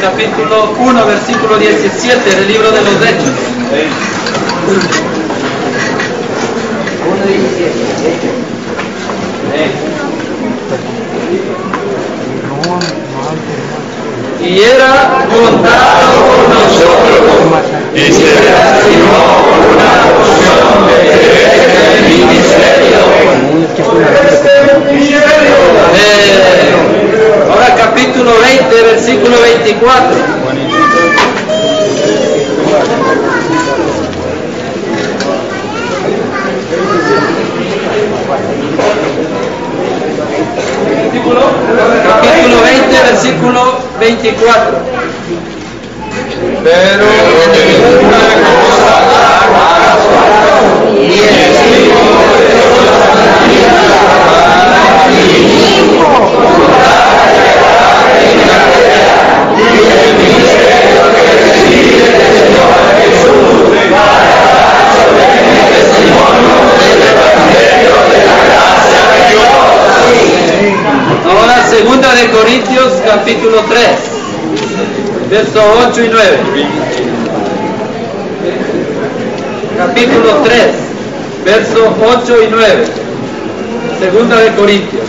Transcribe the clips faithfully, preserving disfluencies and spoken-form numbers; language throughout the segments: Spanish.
capítulo uno, versículo diecisiete del libro de los Hechos. uno diecisiete. Y era contado por nosotros y se le asignó una porción de ministerio. Eh, ahora capítulo veinte, versículo veinticuatro. Capítulo veinte, versículo veinticuatro. Pero una cosa y el Espíritu de toda la vida para ti mismo, y el ministerio que recibe el Señor Jesús para dar solemne testimonio del Evangelio de la gracia de Dios. Ahora segunda de Corintios capítulo tres, versos ocho y nueve. Capítulo tres, versos ocho y nueve. Segunda de Corintios.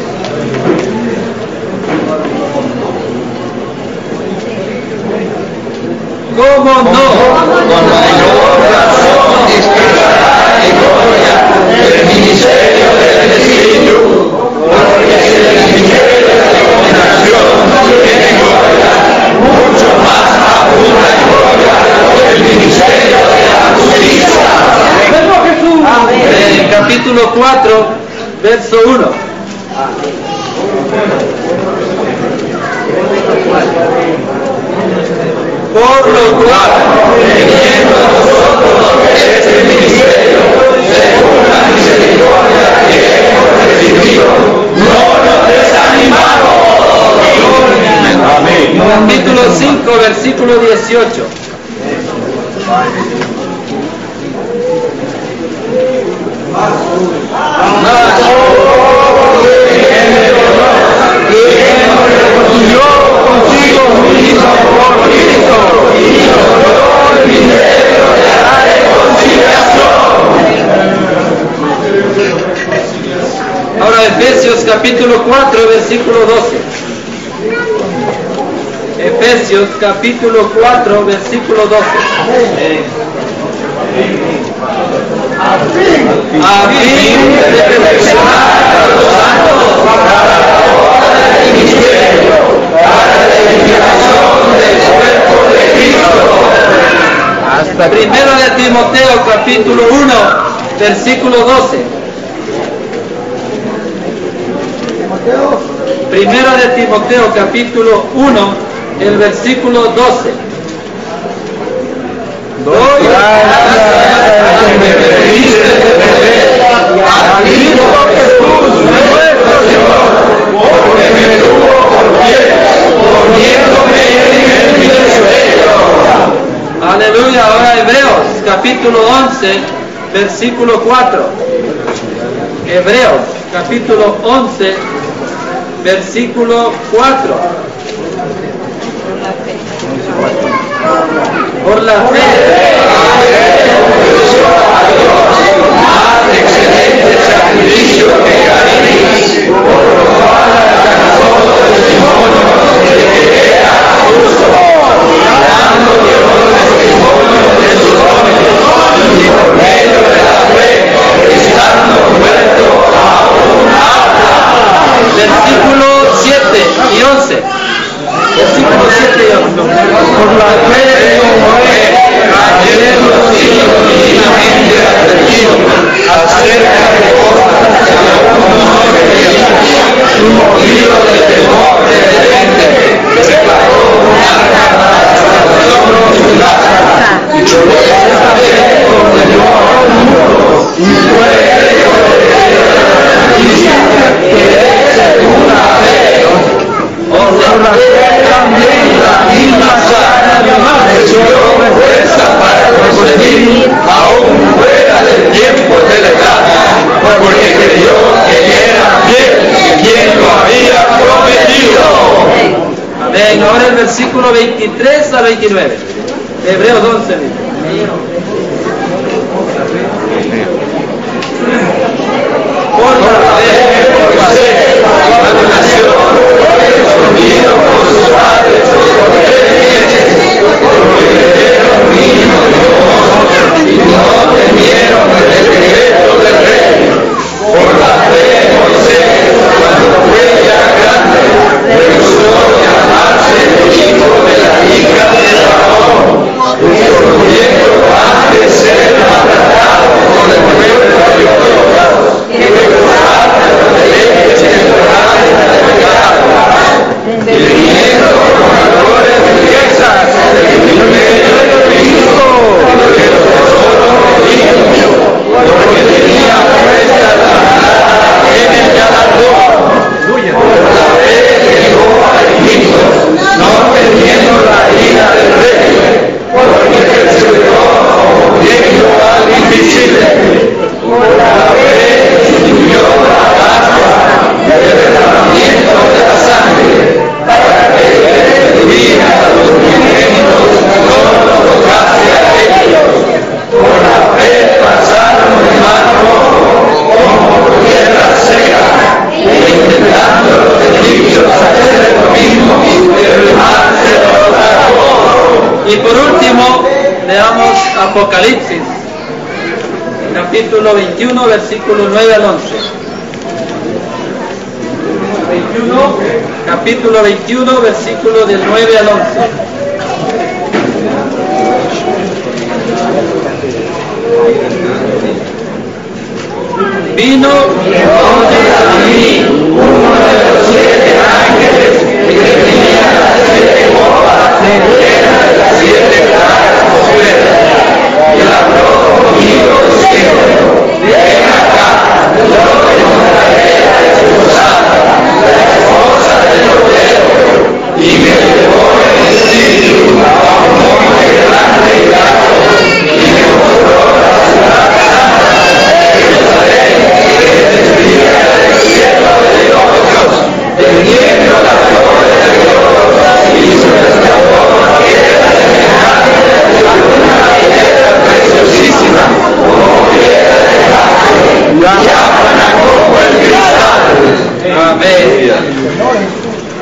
¿Cómo no? Con mayor razón descargará en gloria el ministerio del Espíritu, porque si el ministerio de la condenación tiene gloria, mucho más abunda en gloria el ministerio de la justicia. En capítulo cuatro, verso uno. Por lo cual, Teniendo a nosotros este ministerio, según la misericordia que hemos recibido, no nos desanimamos. Amén. capítulo cinco, versículo dieciocho. Consigo mismo por Cristo y nos dio el ministerio de la reconciliación. Ahora Efesios capítulo cuatro, versículo doce. Efesios capítulo cuatro, versículo doce. A fin de perfeccionar A los santos para la obra del ministerio, para la edificación del cuerpo de Cristo. Primero de Timoteo capítulo uno, versículo doce. Primero de Timoteo capítulo uno, el versículo doce. Doy gracias Que me permitiste ver a Cristo Jesús, nuestro Señor, porque me tuvo por fiel, poniéndome en el ministerio. Aleluya. Ahora Hebreos capítulo once, versículo cuatro. Hebreos capítulo once, versículo cuatro. Por la fe. Más excelente sacrificio que Caín, por lo cual alcanzó testimonio de que era justo, dando Dios testimonio de sus dones, y por medio de la fe, estando muerto aún habla. Versículo siete y once. Versículo siete y once. Por la fe como es, ayer los hijos divinamente advertidos acerca de cosas que aún no se veían, su motivo de temor reverente preparó un arca para la salvación de su casa, y por esta fe condenó al mundo, y fue hecho heredero de la justicia, que es según la fe. Por la fe también la misma Sara recibió fuerza para concebir aún fuera del tiempo de la edad, porque creyó que era fiel quien lo había prometido. versículo veintitrés a veintinueve. Hebreos once. Por la fe, cuando nació, escondido por sus padres, prometieron niño Dios, y no temieron el secreto del rey. Por la fe, Moisés, cuando fue ya grande, rehusó llamarse el hijo de la hija de Faraón, escondiendo antes ser maltratado por el pueblo de Dios, que gozaba de la leche ignorante de pecado, teniendo por valores riquezas el misterio de Cristo, que los tesoros benignos, porque tenía puesta la mirada en el galardón. Por la fe llegó a Egipto, no temiendo la ira del rey, porque persiguió objeto al invisible. Por la fe instituyó la Pascua y el derramamiento de la sangre, para que el día a los primogénitos no los tocase a ellos. Por la fe pasaron el mar rojo como por tierra seca, e intentando los egipcios hacer lo mismo, el mar se los tragó. Y por último, leamos Apocalipsis, capítulo veintiuno, versículo nueve al once. veintiuno, capítulo veintiuno, versículo del nueve al once. Vino entonces a mí uno de los siete ángeles que tenía las siete copas llenas de las siete plagas de fuego, y habló conmigo diciendo: ven acá, yo te mostraré a la esposada, la esposa del Cordero. Y me llevó el espíritu a un monte grande y alto, y me mostró la ciudad santa, Jerusalén, que descendía del cielo de Dios, teniendo la gloria de Dios, y su resplandor era semejante a una piedra preciosísima, como piedra de jaspe, diáfana como el cristal. Amén.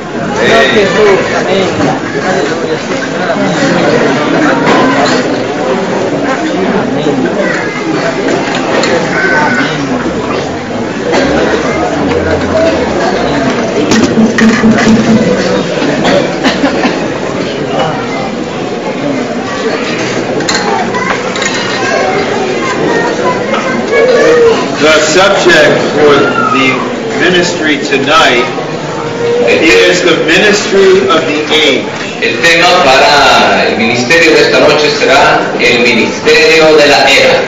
The subject for the ministry tonight is the ministry of the age. El tema para el ministerio de esta noche será el ministerio de la era.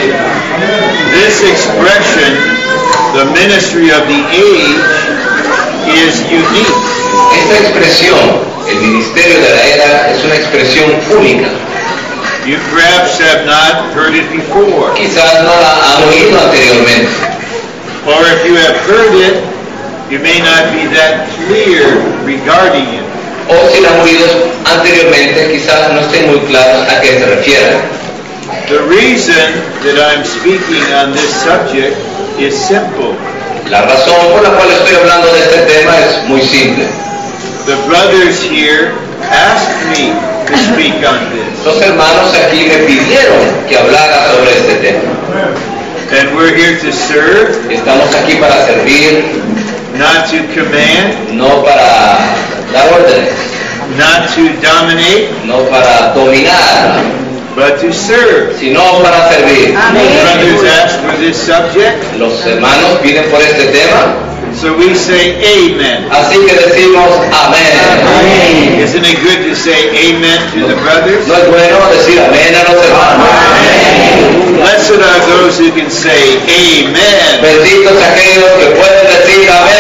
This expression, the ministry of the age, is unique. Esta expresión, el ministerio de la era, es una expresión única. You perhaps have not heard it before. Quizás no la han oído anteriormente. Or if you have heard it, you may not be that clear regarding it. O si la han oído anteriormente, quizás no estén muy claros a qué se refiere. The reason that I'm speaking on this subject is simple. La razón por la cual estoy hablando de este tema es muy simple. The brothers here asked me to speak on this. Los hermanos aquí me pidieron que hablara sobre este tema. And we're here to serve, Estamos aquí para servir, not to command, no para dar órdenes, not to dominate, no para dominar, but to serve. sino para servir. The brothers asked for this subject, Los hermanos piden por este tema, so we say amen. así que decimos amén. Isn't it good to say amen to the brothers? ¿No es bueno decir amén a los hermanos? Blessed are those who can say amen. Benditos aquellos que pueden decir amén.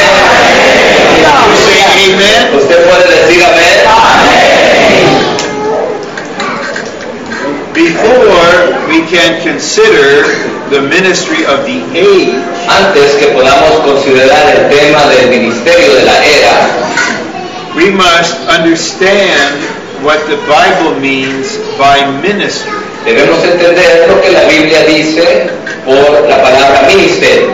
You say amen? ¿Usted puede decir amén? Before we can consider the ministry of the age, Antes que podamos considerar el tema del ministerio de la era, we must understand what the Bible means by ministry. Debemos entender lo que la Biblia dice por la palabra ministerio.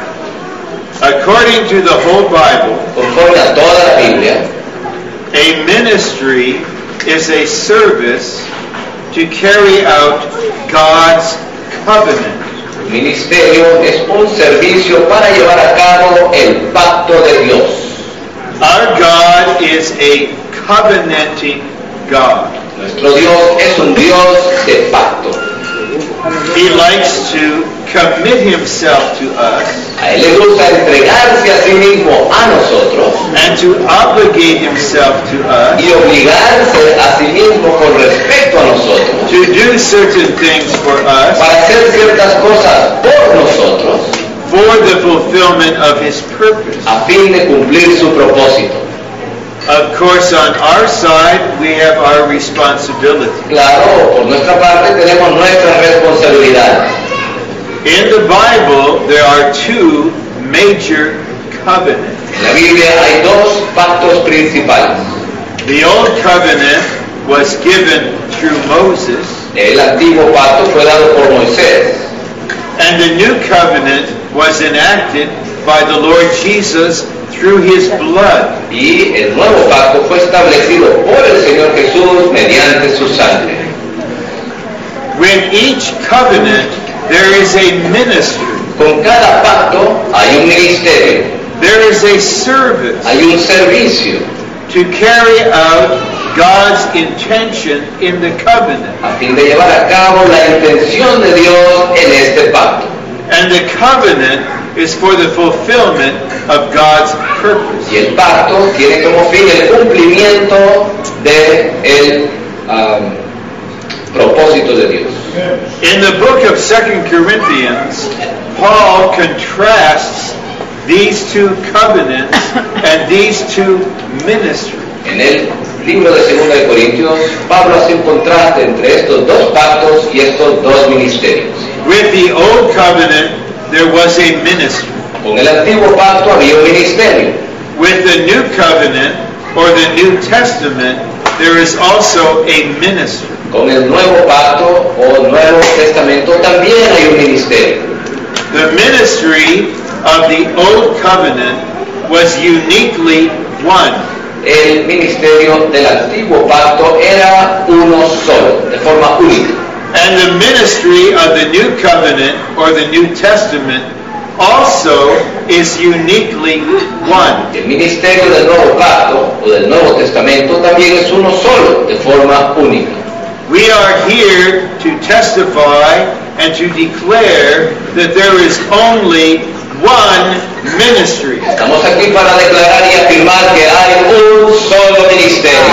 According to the whole Bible, Conforme a toda la Biblia, a ministry is a service to carry out God's covenant. ministerio es un servicio para llevar a cabo el pacto de Dios. Our God is a covenanting God. Nuestro Dios es un Dios de pacto. He likes to commit himself to us A Él le gusta entregarse a sí mismo a nosotros and to obligate himself to us y obligarse a sí mismo con respecto a nosotros to do certain things for us para hacer ciertas cosas por nosotros for the fulfillment of his purpose. a fin de cumplir su propósito. Of course, on our side, we have our responsibility. Claro, por nuestra parte tenemos nuestras responsabilidades. In the Bible, there are two major covenants. En la Biblia hay dos pactos principales. The Old Covenant was given through Moses, El antiguo pacto fue dado por Moisés and the New Covenant was enacted by the Lord Jesus through his blood. y el nuevo pacto fue establecido por el Señor Jesús mediante su sangre. With each covenant, there is a ministry. Con cada pacto hay un ministerio, There is a service hay un servicio to carry out God's intention in the covenant. a fin de llevar a cabo la intención de Dios en este pacto. And the covenant is for the fulfillment of God's purpose. Y el pacto tiene como fin el cumplimiento de el um, propósito de Dios. In the book of Second Corinthians, Paul contrasts these two covenants and these two ministries. En el libro de Segunda de Corintios, Pablo hace un contraste entre estos dos pactos y estos dos ministerios. With the old covenant, there was a ministry. Con el antiguo pacto había un ministerio. With the new covenant, or the New Testament, there is also a ministry. Con el nuevo pacto o Nuevo Testamento también hay un ministerio. The ministry of the old covenant was uniquely one. El ministerio del antiguo pacto era uno solo, de forma única. And the ministry of the new covenant, or the New Testament, also is uniquely one. El ministerio del nuevo pacto o del Nuevo Testamento también es uno solo, de forma única. We are here to testify and to declare that there is only one ministry. Estamos aquí para declarar y afirmar que hay un solo ministerio.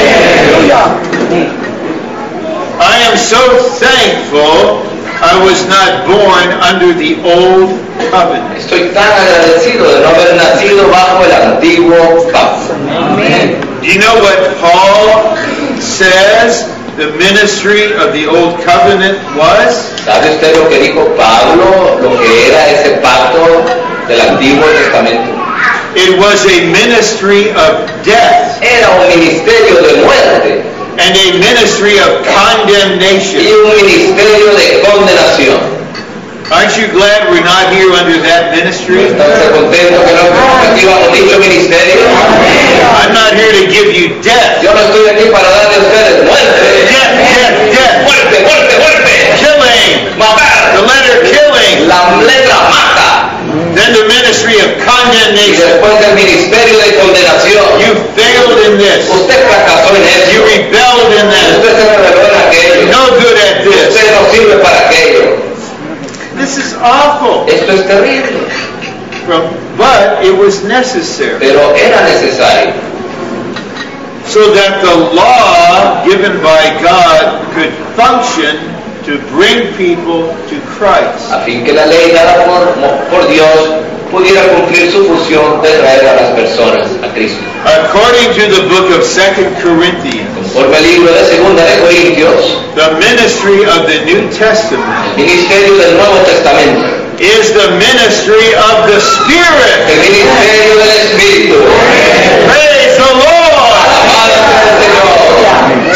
I am so thankful I was not born under the old covenant. Estoy tan agradecido de no haber nacido bajo el antiguo pacto. Do you know what Paul says the ministry of the old covenant was? ¿Sabe usted lo que dijo Pablo, lo que era ese pacto del Antiguo Testamento? It was a ministry of death Era un ministerio de muerte and a ministry of y condemnation. un ministerio de condenación. Aren't you glad we're not here under that ministry? ¿Estás contento que no estamos aquí bajo dicho ministerio? I'm not here to give you death. Yo no estoy aquí para darle a ustedes muerte. Death, death, death. Muerte, muerte, muerte. Killing. Matar. The letter killing. La letra mata. Then the ministry of Y condemnation. después del ministerio de condenación. You failed in this. Usted fracasó en You eso. rebelled in that. Usted se rebeló en aquello. No good at this. Usted no sirve para aquello. This is awful. Esto es terrible. From- But it was necessary. Pero era necesario. So that the law given by God could function to bring people to Christ. A fin que la ley dada por, por Dios pudiera cumplir su función de traer a las personas a Cristo. According to the book of Second Corinthians, Conforme al libro de Segunda de Corintios, the ministry of the New Testament el ministerio del Nuevo Testamento, is the ministry of the el Spirit. ministerio del Espíritu. Praise the Lord! Alabado sea el Señor.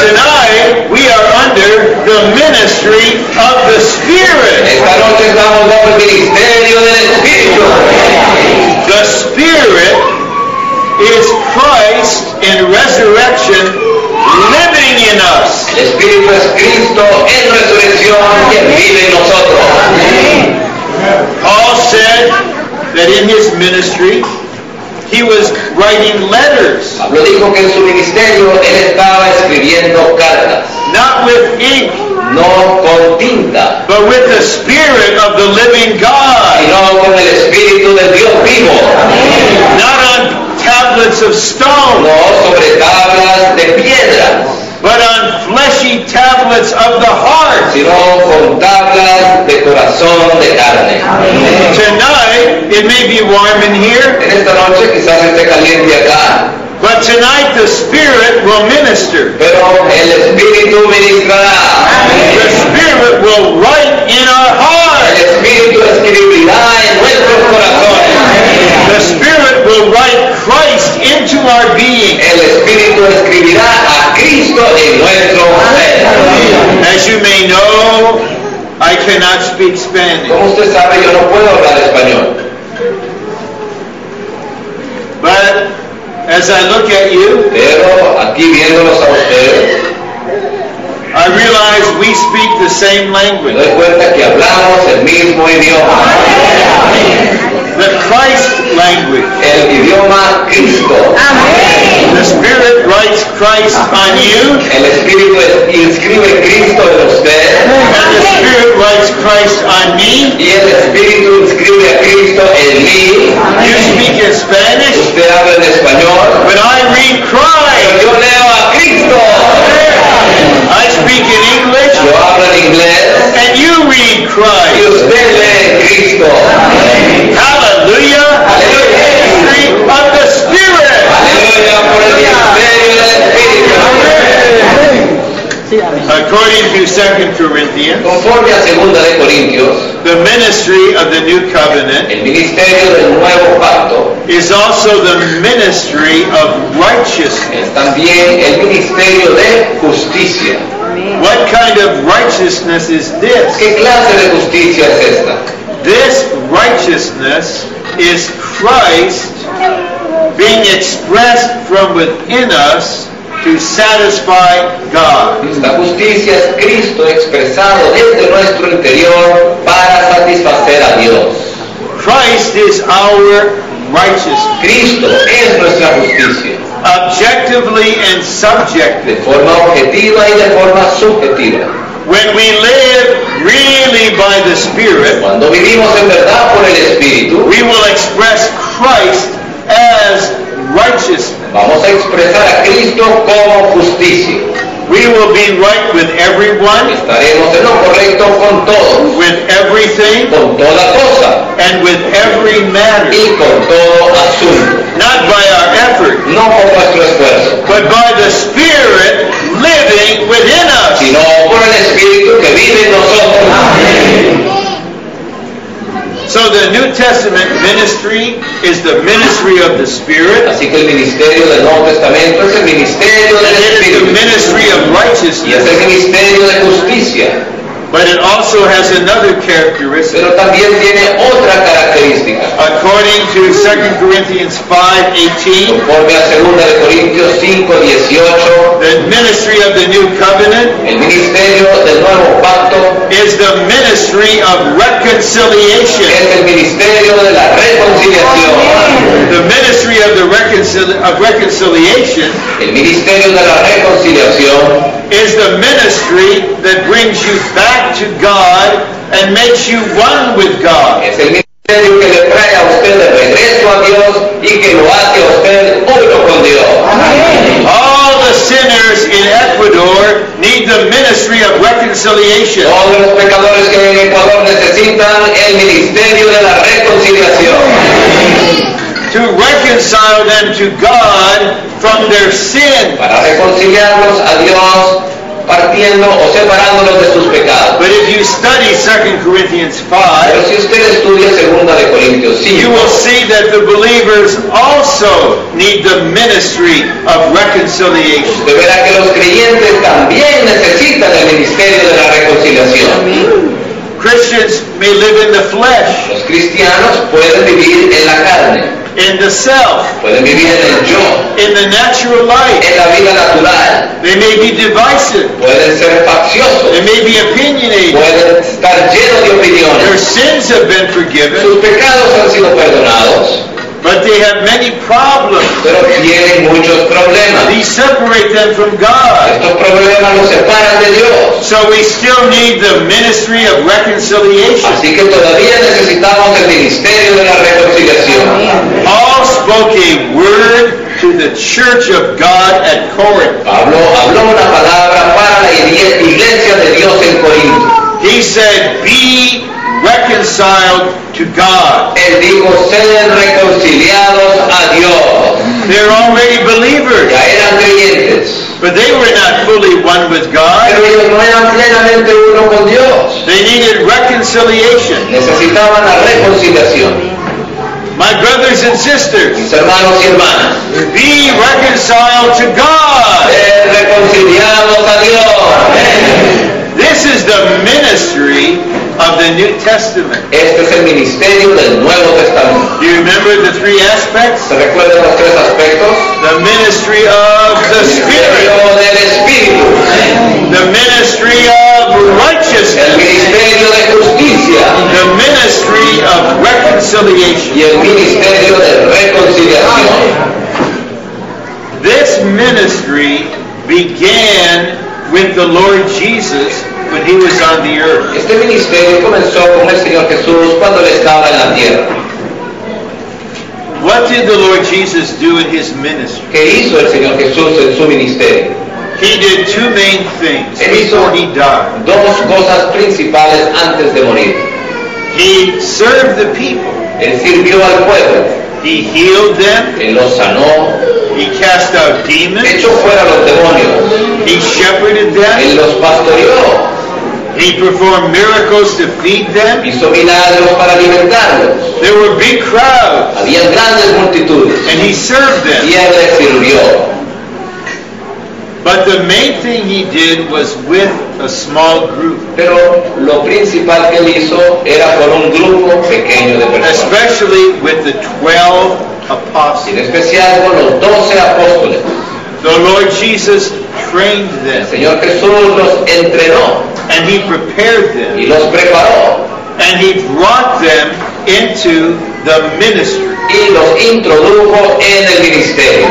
Cristo en resurrección quien vive en nosotros. Paul said that in his ministry he was writing letters, Pablo dijo que en su ministerio él estaba escribiendo cartas, not with ink, no con tinta, but with the Spirit of the living God, sino con el Espíritu del Dios vivo, not on tablets of stone, no sobre tablas de piedra, but on fleshy tablets of the heart. sino con tablas de corazón de carne. Tonight, it may be warm in here, En esta noche quizás esté caliente acá, but tonight the Spirit will minister. pero el Espíritu ministrará. The Spirit will write in our El hearts. Espíritu escribirá en nuestros corazones. The Spirit will write Christ into our being. El Espíritu escribirá a Cristo en nuestro ser. As you may know, I cannot speak Spanish, Como usted sabe, yo no puedo hablar español, but as I look at you, pero aquí viéndolos a ustedes, I realize we speak the same me language, doy cuenta que hablamos el mismo idioma, the Christ language. el idioma Cristo. The Spirit writes Christ on you, El Espíritu es- inscribe Cristo en usted, and the Spirit writes Christ on me. y el Espíritu inscribe a Cristo en mí. You speak in Spanish, Usted habla en español, but I read pero Christ. yo leo a Cristo. I speak in English, Yo hablo en inglés, and you read y Christ. usted lee Cristo. Hallelujah! Mystery of the Spirit. Aleluya por el ministerio del Espíritu. According to Second Corinthians, Conforme a segunda de Corintios, the ministry of the New Covenant el ministerio del nuevo pacto is also the ministry of righteousness. es también el ministerio de justicia. What kind of righteousness is this? ¿Qué clase de justicia es esta? This righteousness is Christ being expressed from within us to satisfy God. Esta justicia es Cristo expresado desde nuestro interior para satisfacer a Dios. Christ is our righteousness, Cristo es nuestra justicia, objectively and de subjectively. forma objetiva y de forma subjetiva. When we live really by the Spirit, Cuando vivimos en verdad por el Espíritu, we will express Christ as righteousness. vamos a expresar a Cristo como justicia. We will be right with everyone, Estaremos en lo correcto con todos, with everything, con toda cosa and with every matter. y con todo asunto. Not by our effort, No por nuestro esfuerzo, but by the Spirit living within us. sino por el Espíritu que vive en nosotros. So the New Testament ministry is the ministry of the Spirit, Así que el ministerio del Nuevo Testamento es el ministerio and del it is the Espíritu ministry of y es righteousness. el ministerio de justicia, But it also has another characteristic. pero también tiene otra característica. According to Second Corinthians five eighteen, Conforme a segunda de Corintios cinco dieciocho, the ministry of the New Covenant el ministerio del nuevo pacto is the ministry of reconciliation. es el ministerio de la reconciliación. The ministry of the reconcil- of reconciliation El ministerio de la reconciliación is the ministry that brings you back to God and makes you one with God. es el ministerio que le trae a usted de regreso a Dios y que lo hace a usted uno con Dios. All the sinners in Ecuador need the ministry of reconciliation. Todos los pecadores que hay en Ecuador necesitan el ministerio de la reconciliación To reconcile them to God from their sin. para reconciliarlos a Dios partiendo o separándolos de sus pecados. But if you study Second Corinthians five, Pero si usted estudia segunda de Corintios you cinco, will see that the believers also need the ministry of reconciliation. usted verá que los creyentes también necesitan el ministerio de la reconciliación. Christians may live in the flesh. Los cristianos pueden vivir en la carne. in the self, pueden vivir en el yo, in the natural life. en la vida natural, They may be divisive. pueden ser They facciosos, may be opinionated. pueden estar llenos de Their opiniones, sins have been forgiven, sus pecados han sido perdonados, but they have many problems. pero tienen muchos problemas. These separate them from God. Estos problemas los separan de Dios. So we still need the ministry of reconciliation. Así que todavía necesitamos el ministerio de la reconciliación. Paul spoke a word to the church of God at Corinth. Pablo habló una palabra para la iglesia de Dios en Corinto. He said, be reconciled to God. Él dijo, sean reconciliados a Dios. They're already believers, Ya eran creyentes, but they were not fully one with God. pero ellos no eran plenamente uno con Dios. They needed reconciliation. Necesitaban la reconciliación. My brothers and sisters, Mis hermanos y hermanas, be reconciled to God. sean reconciliados a Dios. This is the ministry of the New Testament. Este es el ministerio del Nuevo Testamento. Do you remember the three aspects? ¿Se recuerdan los tres aspectos? The ministry of the El Spirit, ministerio del Espíritu, the ministry of el righteousness, ministerio de justicia the ministry of reconciliation. y el ministerio de reconciliación. This ministry began with the Lord Jesus when he was on the earth. Este ministerio comenzó con el Señor Jesús cuando Él estaba en la tierra. What did the Lord Jesus do in his ministry? ¿Qué hizo el Señor Jesús en su ministerio? He did two main things Él hizo before he died. dos cosas principales antes de morir. He served the people. Él sirvió al pueblo, He healed them. Él los sanó, He cast out demons. echó fuera los demonios, He shepherded them. Él los pastoreó, He performed miracles to feed them. hizo milagros para alimentarlos. There were big crowds, Había grandes multitudes and he served y them. Él les sirvió. But the main thing he did was with a small group, Pero lo principal que Él hizo era con un grupo pequeño de personas, especially with the twelve y en apostles. especial con los doce apóstoles. The Lord Jesus trained El them, Señor Jesús los entrenó and he prepared them, y los preparó and he brought them into the ministry. y los introdujo en el ministerio.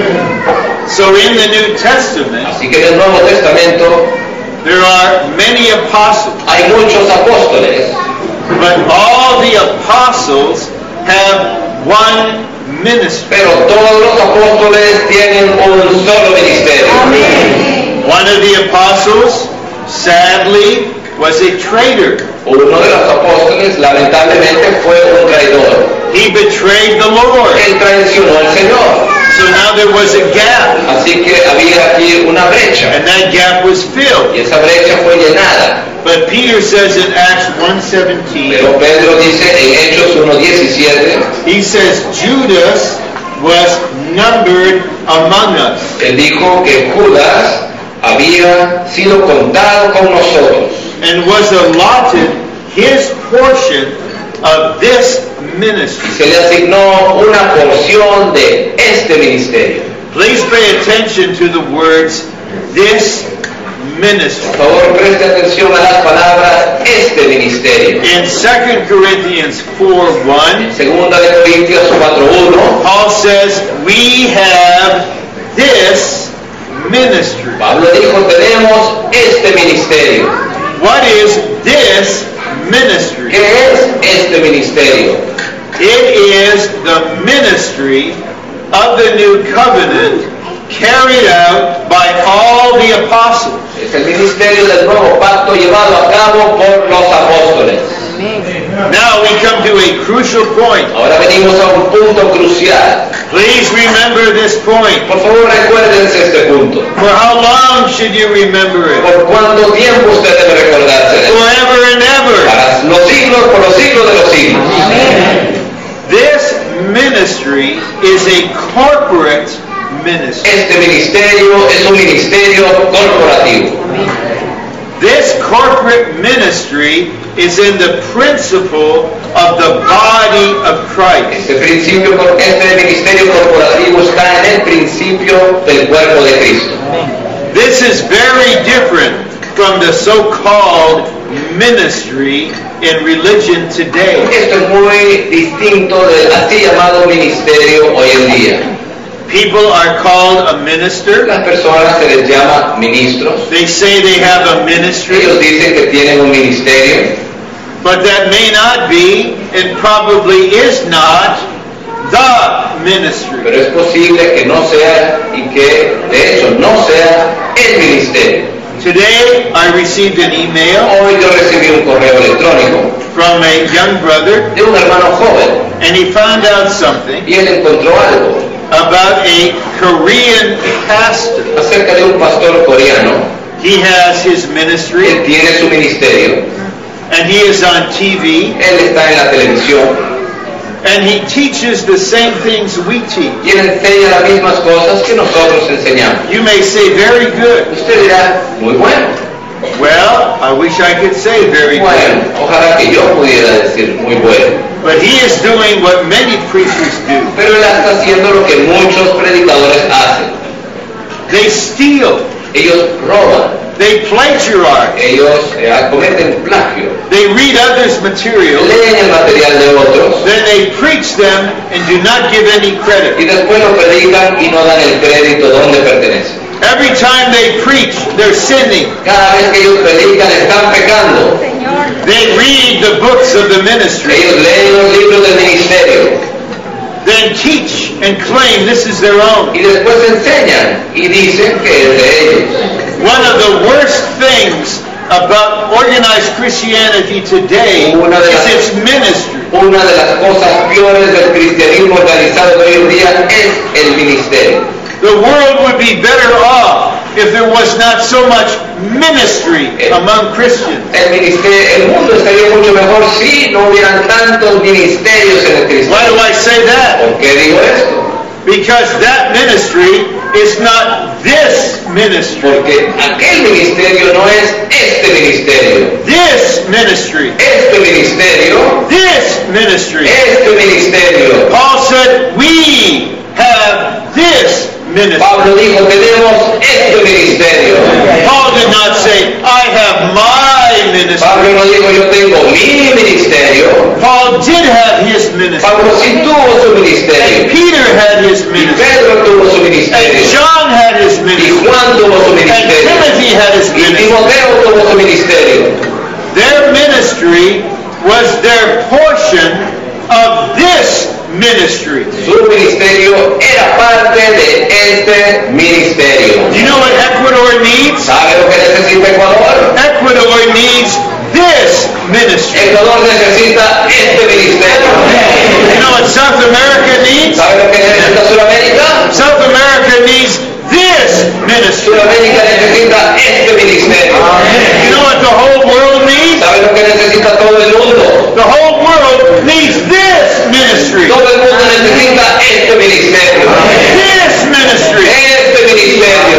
So in the New Testament, Así que en el Nuevo Testamento there are many apostles, hay muchos apóstoles, but all the apostles have one ministry. pero todos los apóstoles tienen un solo ministerio. One of the apostles, sadly, was a traitor. Uno de los apóstoles lamentablemente fue un traidor. He betrayed the Lord. Él traicionó al Señor. So now there was a gap, Así que había aquí una brecha and that gap was filled. y esa brecha fue llenada. But Peter says in Acts one seventeen, Pero Pedro dice en Hechos uno diecisiete, he says Judas was numbered among us. él dijo que Judas había sido contado con nosotros And was allotted his portion of this ministry. y se le asignó una porción de este ministerio. Please pay attention to the words, this ministry. Por favor, preste atención a las palabras este ministerio. In Second Corinthians four one, Segunda de Corintios cuatro uno, Paul says, we have this ministry. Pablo dijo, tenemos este ministerio. What is this ministry? ¿Qué es este ministerio? It is the ministry of the new covenant carried out by all the apostles. Es el ministerio del nuevo pacto llevado a cabo por los apóstoles. Now we come to a crucial point. Ahora venimos a un punto crucial. Please remember this point. Por favor, recuérdense este punto. For how long should you remember it? ¿Por cuánto tiempo usted debe recordarse de esto? Forever and ever. Para los siglos, por los siglos de los siglos. This ministry is a corporate ministry. Este ministerio es un ministerio corporativo. This corporate ministry is in the principle of the body of Christ. Este principio, este ministerio corporativo está en el principio del cuerpo de Cristo. This is very different from the so-called ministry in religion today. Esto es muy distinto del así llamado ministerio hoy en día. People are called a minister. Las personas se les llama ministros. They say they have a ministry, Ellos dicen que tienen un ministerio, but that may not be, it probably is not, the ministry. pero es posible que no sea y que de hecho no sea el ministerio. Today I received an email Hoy yo recibí un correo electrónico from a young brother, de un hermano joven and he found out something y él encontró algo about a Korean pastor. acerca de un pastor coreano. He has his ministry, Él tiene su ministerio, and he is on T V, él está en la televisión and he teaches the same things we teach. y él enseña las mismas cosas que nosotros enseñamos. You may say, very good. Usted dirá, muy bueno. Well, I wish I could say very good. Bueno, ojalá que yo pudiera decir muy bueno. But he is doing what many preachers do. Pero él está haciendo lo que muchos predicadores hacen. They steal. Ellos roban, They plagiarize. ellos eh, cometen plagio, They read others' material. leen el material de otros Then they preach them and do not give any y credit. después lo predican y no dan el crédito donde pertenece. Every time they preach, they're sinning. Cada vez que ellos predican están pecando. They read the books of the ministry, Ellos leen los libros del ministerio then teach and claim this is their own. y después enseñan y dicen que es de ellos. One of the worst things about organized Christianity today Una de is las- its ministry. Una de las cosas peores del cristianismo organizado de hoy en día es el ministerio. The world would be better off if there was not so much ministry among Christians. El ministerio, el mundo estaría mucho mejor si no hubieran tantos ministerios en el Why cristianismo. do I say that? ¿Por qué digo esto? Because that ministry is not this ministry. Porque aquel ministerio no es este ministerio. This ministry. Este ministerio, This ministry. este ministerio. Paul said, we have this ministry. Pablo dijo, tenemos este ministerio. Paul did not say, I have my ministry. Pablo no dijo, yo tengo mi ministerio. Paul did have his ministry. Pablo sí tuvo su And ministerio. Peter had his Y ministry. Pedro tuvo su And ministerio. John had his Y ministry. Juan tuvo su And ministerio. Timothy had his Y ministry. Timoteo tuvo su ministerio. Their ministry was their portion of this ministry. Su ministerio era parte de este ministerio. Do you know what Ecuador needs? ¿Sabe lo que necesita Ecuador? Ecuador needs this ministry. Ecuador necesita este ministerio. You know what South America needs? ¿Sabe lo que necesita Sudamérica? South America needs this ministry. Sudamérica necesita este ministerio. You know what the whole world needs? ¿Sabe lo que necesita todo el mundo? The whole world needs this ministry. Todo el mundo necesita este ministerio. This ministry. Este ministerio.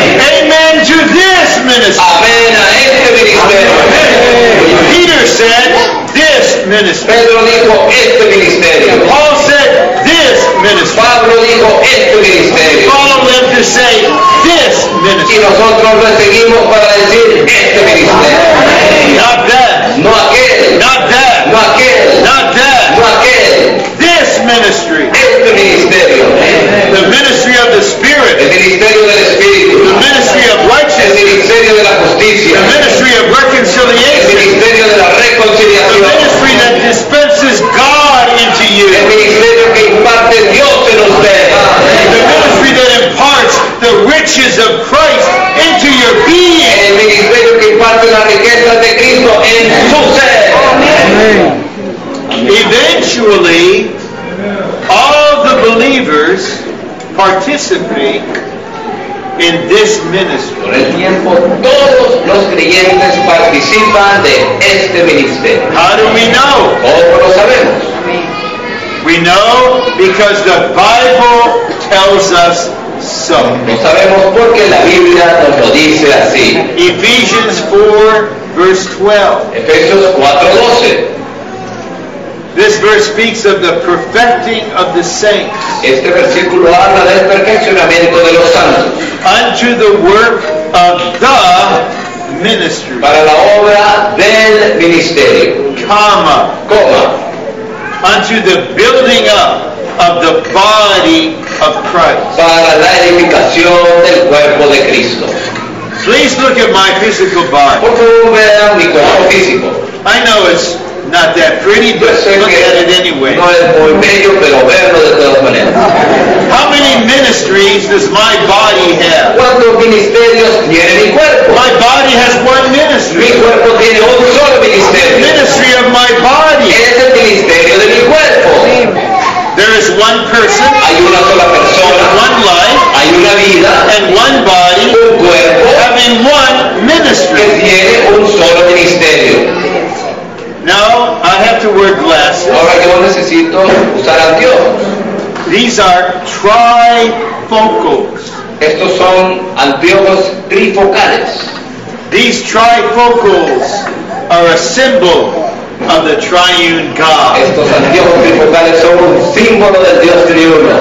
Amen to this ministry. Amén a este ministerio. Peter said, this ministry. Pedro dijo este ministerio. Paul said, this ministry. Pablo dijo este ministerio. Follow them to say, this Y ministry. nosotros lo seguimos para decir este ministerio. Not that. No aquel. Not that. No aquel. Not that. No aquel. This ministry. Este ministerio. The ministry of the El Spirit. ministerio del The Espíritu. ministry of El righteousness. ministerio de la justicia. The ministry of El reconciliation. ministerio de la The reconciliación. ministry that dispenses God into you. El ministerio que imparte Dios en usted. The ministry that imparts the riches of Christ into your being. El ministerio que imparte las riquezas de Cristo en su ser. Eventually, all the believers participate in this ministry. Con el tiempo, todos los creyentes participan de este ministerio. How do we know? ¿Cómo lo sabemos? We know because the Bible tells us so. Lo sabemos porque la Biblia nos lo dice así. Ephesians four verse twelve. Efesios cuatro doce. This verse speaks of the perfecting of the saints Este versículo habla del perfeccionamiento de los santos unto the work of the ministry, para la obra del ministerio, comma, coma, unto the building up of the body of Christ. para la edificación del cuerpo de Cristo. Please look at my physical body. Por favor, vean mi cuerpo físico. I know it's not that pretty, Yo but sé look at it que anyway. no es muy bello, pero verlo de todas maneras. How many ministries does my body have? ¿Cuántos ministerios tiene mi cuerpo? My body has one Mi ministry. cuerpo tiene un solo The ministerio. ministry of my body. Es el ministerio de mi cuerpo. There is one person, Hay una sola persona, one life, hay una vida, and one body un cuerpo having one que ministry. tiene un solo ministerio. Now, I have to wear glasses. Ahora yo necesito usar anteojos. These are trifocals. Estos son anteojos trifocales. These trifocals are a symbol of the triune God. Estos anteojos trifocales son un símbolo del Dios triuno.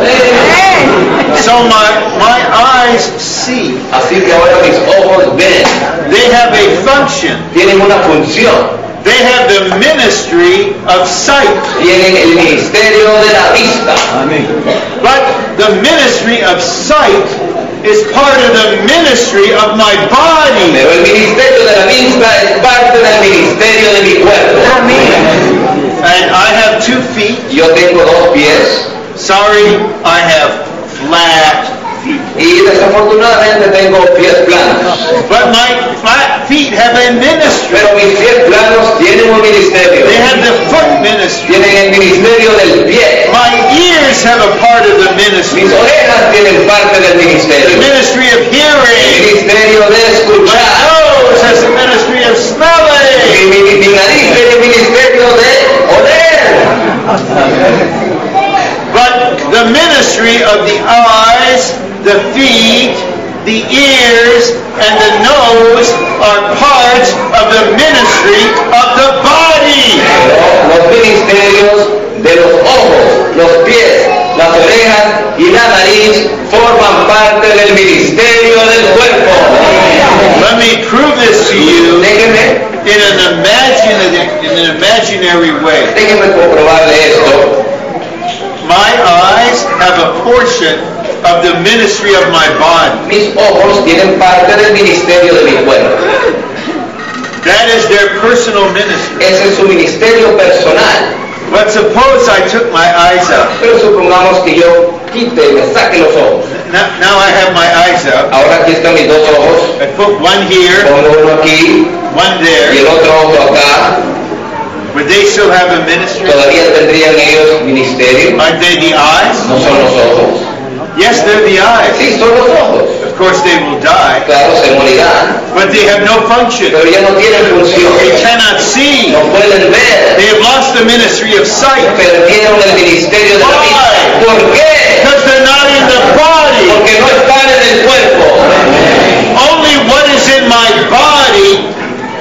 So my, my eyes see. Así que ahora mis ojos ven. They have a function. Tienen una función. They have the ministry of sight. Tienen el ministerio de la vista. But the ministry of sight is part of the ministry of my body. Pero el ministerio de la vista es parte del ministerio de mi cuerpo. And I have two feet. Yo tengo dos pies Sorry, I have flat feet. y desafortunadamente tengo pies planos. But my flat feet have a ministry. Pero mis pies planos tienen un ministerio. They have the foot ministry. Tienen el ministerio del pie. My ears have a part of the ministry. Mis orejas tienen parte del The ministerio. ministry of El hearing. ministerio de My escuchar. nose has a ministry of Mi, smelling. mi- mi nariz tiene el ministerio de oler. But the ministry of the eyes, the feet, the ears, and the nose are parts of the ministry of the body. Pero los ministerios de los ojos, los pies, las orejas y la nariz forman parte del ministerio del cuerpo. Let me prove this to you Déjenme, in an imaginative, in an imaginary way. déjenme comprobarle esto. My eyes have a portion of the ministry of my body. Mis ojos tienen parte del ministerio de mi cuerpo. That is their personal ministry. Ese es su ministerio personal. But suppose I took my eyes out. Pero supongamos que yo quite y me saque los ojos. Now, now I have my eyes out. Ahora aquí están mis dos ojos. I put one here, Pongo uno aquí one y there. el otro ojo acá. Would they still have a ministry? ¿Todavía tendrían ellos ministerio? Aren't they the eyes? ¿No son los ojos? Yes, they're the eyes. Sí, son los ojos. Of course, they will die, Claro, se morirán. but they have no function. Pero ya no tienen función. They cannot see. No pueden ver. They have lost the ministry of sight Perdieron el ministerio de la vista. ¿Por qué? because they're not in the body. Porque no están en el cuerpo. Only what is in my body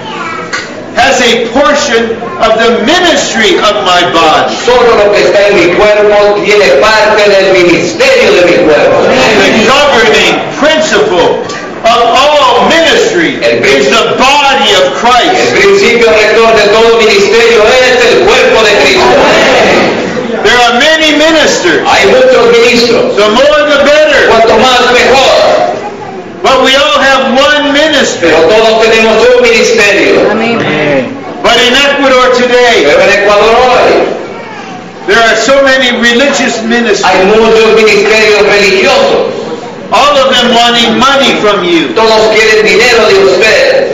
has a portion of the ministry of my body. Solo lo que está en mi cuerpo tiene parte del ministerio de mi cuerpo. The governing principle of all ministry is the body of El Christ. principio rector de todo ministerio es el cuerpo de Cristo. There are many ministers. Hay muchos ministros. The more the better. Cuanto más mejor. But we all have one ministry. Pero todos tenemos un ministerio. But in Ecuador today, Pero en Ecuador hoy there are so many religious ministries. hay muchos ministerios religiosos. All of them wanting money from you. Todos quieren dinero de usted.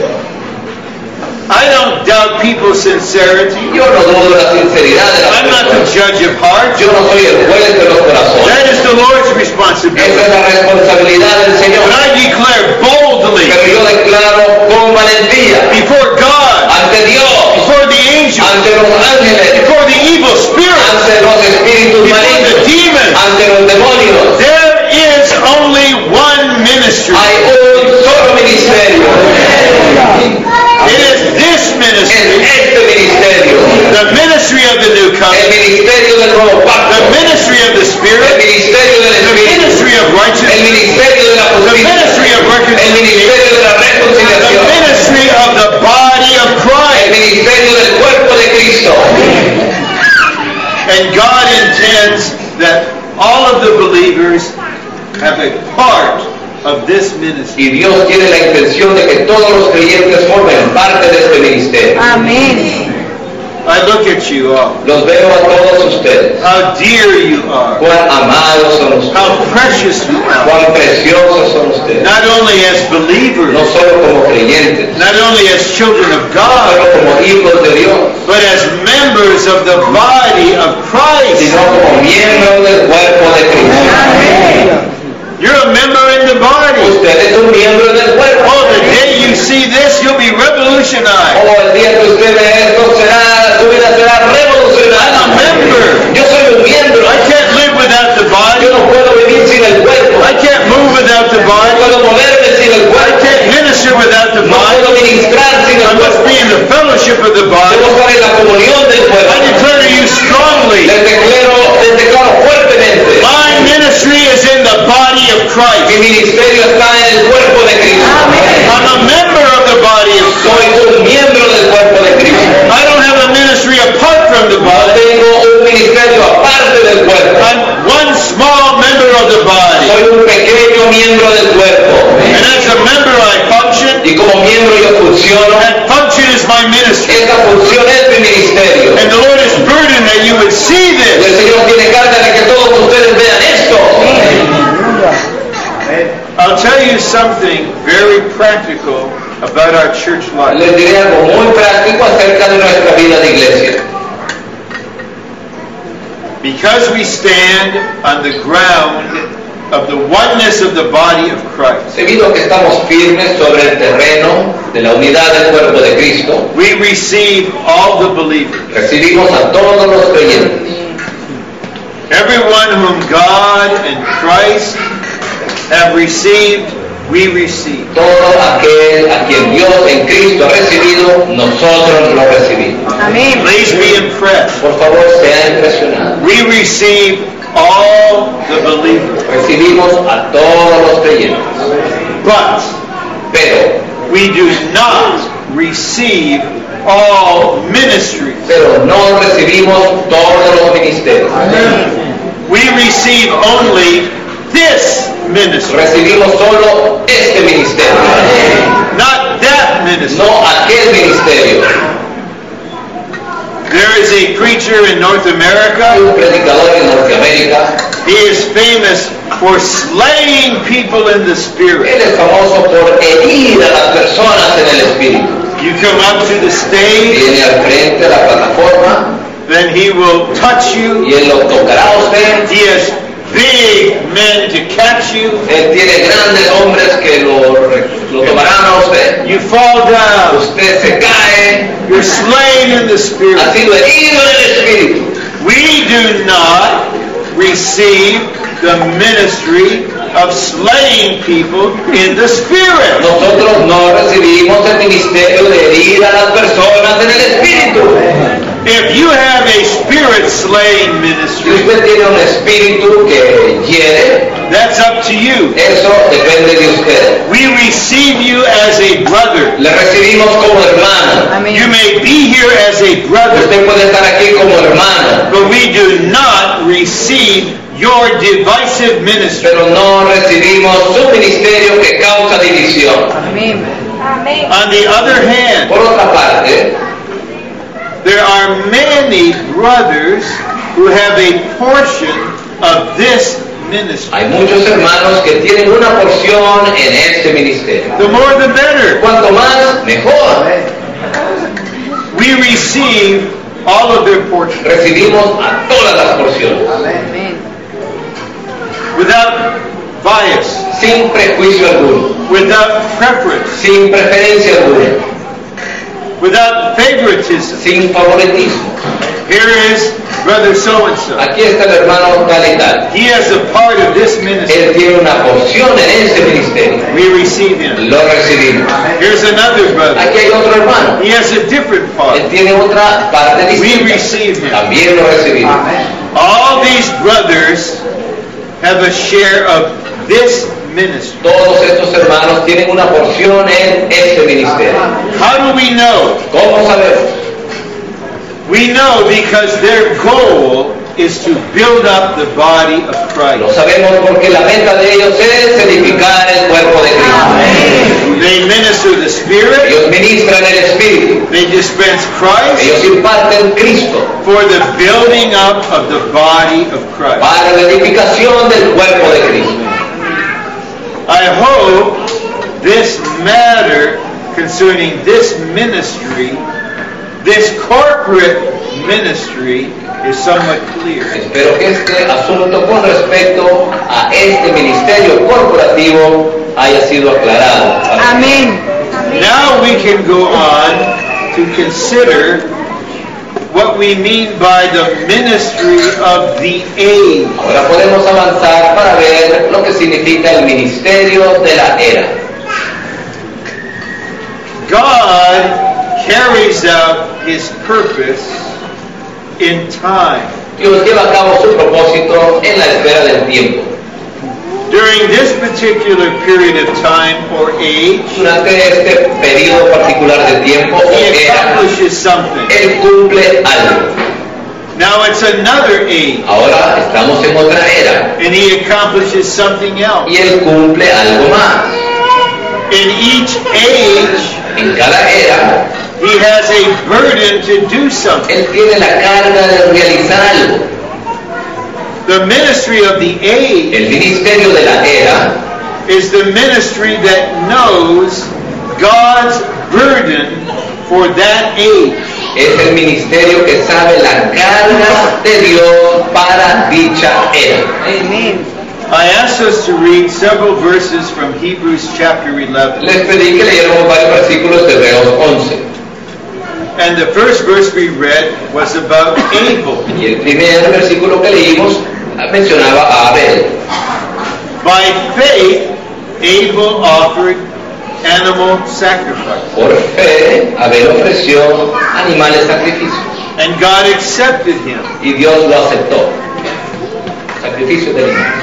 I don't doubt people's sincerity. Yo no dudo la sinceridad de las I'm not the personas. judge of hearts. Yo no soy el juez de los corazones. That is the Lord's Esa responsibility. es la responsabilidad del Señor. But I declare boldly Pero yo declaro con valentía before God, ante Dios, before the angels, ante los ángeles, before the evil spirits, ante los espíritus before the malignos, demons, ante los demonios. there is only one ministry. Hay un solo ministerio. It is this this ministry. Y Dios tiene la intención de que todos los creyentes formen parte de este ministerio. Amén. I look at you all. Los veo a todos ustedes. How dear you are. Cuán amados son ustedes. How precious you are. Cuán preciosos son ustedes. Not only as believers, No solo como creyentes, not only as children of no God, solo como hijos de Dios, but as members of the body of Christ. sino como miembros del cuerpo de Cristo. Amén. You're a member in the body. Usted es un miembro del cuerpo. Oh, the day you see this, you'll be revolutionized. Oh, el día que usted ve esto, será, su vida será revolucionada. I'm a member. Yo soy un miembro. I can't live without the body. Yo no puedo vivir sin el cuerpo. I can't move without the No body. puedo moverme sin el I cuerpo. can't minister without the No puedo body. ministrar sin I el must cuerpo. be in the fellowship of the body. Debo estar en la comunión del cuerpo. I declare to you strongly, Les declaro, les declaro fuertemente. my ministry is in the body of Mi Christ. ministerio está en el cuerpo de Cristo. I'm a member of the body of Christ. Soy un miembro del cuerpo de Cristo. I don't have a ministry apart from the No body. tengo un ministerio aparte del cuerpo. I'm one small member of the body. Soy un pequeño miembro del cuerpo. And as a member I function, Y como miembro yo funciono. and function is my ministry. Esta función es mi ministerio. And the Lord is burdened that you would see Y el this. Señor tiene carga de que todos ustedes vean esto. I'll tell you something very practical about our church life. Les diré algo muy práctico acerca de nuestra vida de iglesia. Because we stand on the ground of the oneness of the body of Christ, Debido a que estamos firmes sobre el terreno de la unidad del cuerpo de Cristo, we receive all the believers. recibimos a todos los creyentes. Everyone whom God and Christ have received, we receive. Todo aquel a quien Dios en Cristo ha recibido, nosotros lo recibimos. Amén. Please be impressed. Por favor, sea impresionado. We receive all the believers. Recibimos a todos los creyentes, But pero, we do not receive all ministries. pero no recibimos todos los ministerios. We receive only this ministry, Recibimos solo este ministerio, not that ministry. no aquel ministerio. There is a preacher in North Hay America. un predicador en Norteamérica, He is famous for slaying people in the spirit. él es famoso por herir a las personas en el espíritu. You come up to the stage, Viene al frente de la plataforma then he will touch you. y él lo tocará a usted. He has big men to catch you. Él tiene grandes hombres que lo, lo tomarán a usted. You fall down. Usted se cae, You're slain in the spirit. ha sido herido en el espíritu. We do not receive the ministry of slaying people in the spirit. Nosotros no recibimos el ministerio de herir a las personas en el espíritu. If you have a spirit slaying Si ministry, usted tiene un espíritu que hiere, that's up to you. eso depende de usted. We receive you as a brother. Le recibimos como hermano. You Amén. may be here as a brother, Usted puede estar aquí como hermano, but we do not receive your divisive ministry. pero no recibimos su ministerio que causa división. Amén. On the other hand, Por otra parte, there are many brothers who have a portion of this ministry. hay muchos hermanos que tienen una porción en este ministerio. The more the better. Cuanto más, mejor. We receive all of their portions Recibimos a todas las porciones, Amén. without bias, sin prejuicio alguno, without preference, sin preferencia alguna, without favoritism. sin favoritismo. Here is brother so-and-so. Aquí está el hermano tal y tal. He has a part of this ministry. Él tiene una porción en ese ministerio. We receive him. Lo recibimos. Here's another brother. Aquí hay otro hermano. He has a different part. Él tiene otra parte We distinta. receive him. También lo recibimos. All these brothers have a share of this ministry. Todos estos hermanos tienen una porción en este ministerio. How do we know? ¿Cómo sabemos? We know because their goal is to build up the body of Lo Christ. sabemos porque la meta de ellos es edificar el cuerpo de Cristo. They minister the Spirit, Ellos ministran el Espíritu. they dispense Christ Ellos imparten Cristo for the building up of the body of Christ. para la edificación del cuerpo de Cristo. I hope this matter concerning this ministry, this corporate ministry, is somewhat clear. Espero que este asunto con respecto a este ministerio corporativo haya sido aclarado. Amén. Now we can go on to consider what we mean by the ministry of the age. Ahora podemos avanzar para ver lo que significa el ministerio de la era. God carries out His purpose in time. Dios lleva a cabo su propósito en la esfera del tiempo. During this particular period of time or age, Durante este periodo particular de tiempo o He era, accomplishes something. Él cumple algo. Now it's another age, Ahora estamos en otra era and He accomplishes something else. y Él cumple algo más. In each age, En cada era, He has a burden to do something. Él tiene la carga de realizar algo. The ministry of the age El ministerio de la era is the ministry that knows God's burden for that age. es el ministerio que sabe la carga de Dios para dicha era. Amén. I asked us to read several verses from Hebrews chapter eleven. Les pedí que leyéramos varios versículos de Hebreos once. And the first verse we read was about Abel. Y el primer versículo que leímos mencionaba a Abel. By faith, Abel offered animal sacrifice, Por fe, Abel ofreció animales sacrificios and God accepted him. y Dios lo aceptó. Sacrificio de animales.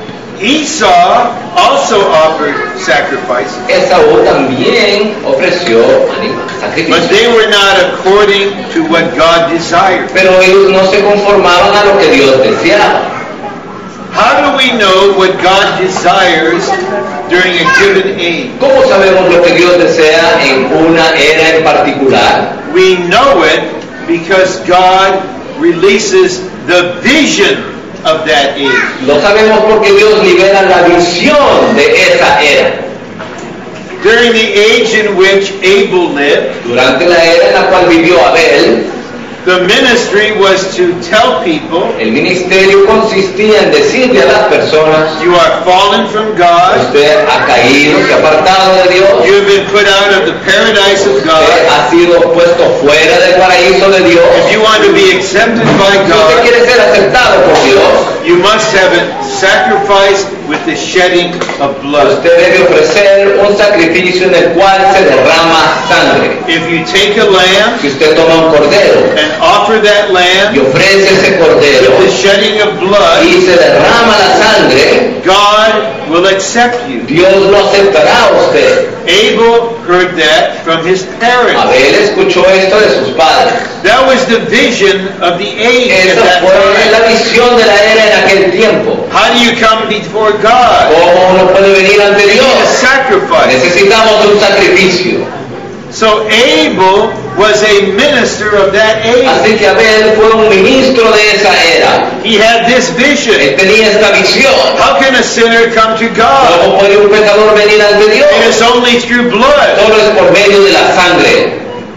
Esau also offered sacrifices, Esaú también ofreció animales but sacrificios. they were not according to what God desired. Pero ellos no se conformaban a lo que Dios deseaba. How do we know what God desires during a given age? ¿Cómo sabemos lo que Dios desea en una era en particular? We know it because God releases the vision of that age. Lo sabemos porque Dios libera la visión de esa era. During the age in which Abel lived, Durante la era en la cual vivió Abel, the ministry was to tell people, el ministerio consistía en decirle a las personas: you are fallen from God, usted ha caído, se ha apartado de Dios, you have been put out of the paradise of usted God. ha sido puesto fuera del paraíso de Dios. If you want to be accepted by Si usted God, quiere ser aceptado por Dios, you must have it sacrificed with the shedding of blood. usted debe ofrecer un sacrificio en el cual se derrama sangre. If you take a lamb Si usted toma un cordero and offer that y lamb ofrece ese cordero with the shedding of blood, y se derrama la sangre, God will accept you. Dios lo aceptará a usted. Abel heard that from his parents. Abel escuchó esto de sus padres. That was the vision of the age at Esa that fue la time. visión de la era en aquel tiempo. How do you come before God? ¿Cómo uno puede venir ante You need a Dios? sacrifice. Necesitamos un sacrificio. So Abel was a minister of that age. Así que Abel fue un ministro de esa era. He had this vision. Él tenía esta visión. How can a sinner come to God? ¿Cómo puede un pecador venir ante Dios? It is only through blood. Solo es por medio de la sangre.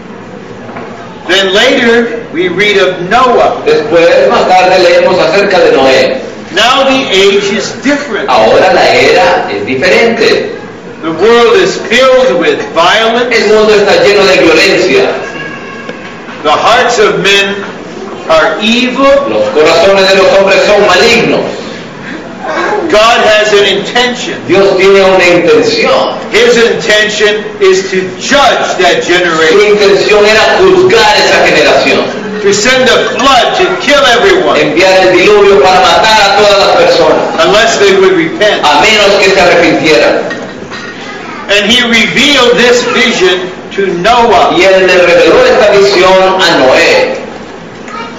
Then later we read of Noah. Después, más tarde, leemos acerca de Noé. Now the age is different. Ahora la era es diferente. The world is filled with violence. El mundo está lleno de violencia. The hearts of men are evil. Los corazones de los hombres son malignos. God has an intention. Dios tiene una intención. His intention is to judge that Su generation, intención era juzgar esa generación. to send a flood to kill everyone, Enviar el diluvio para matar a todas las personas, unless they would repent. a menos que se arrepintieran. And he revealed this vision to Noah. Y él le reveló esta visión a Noé.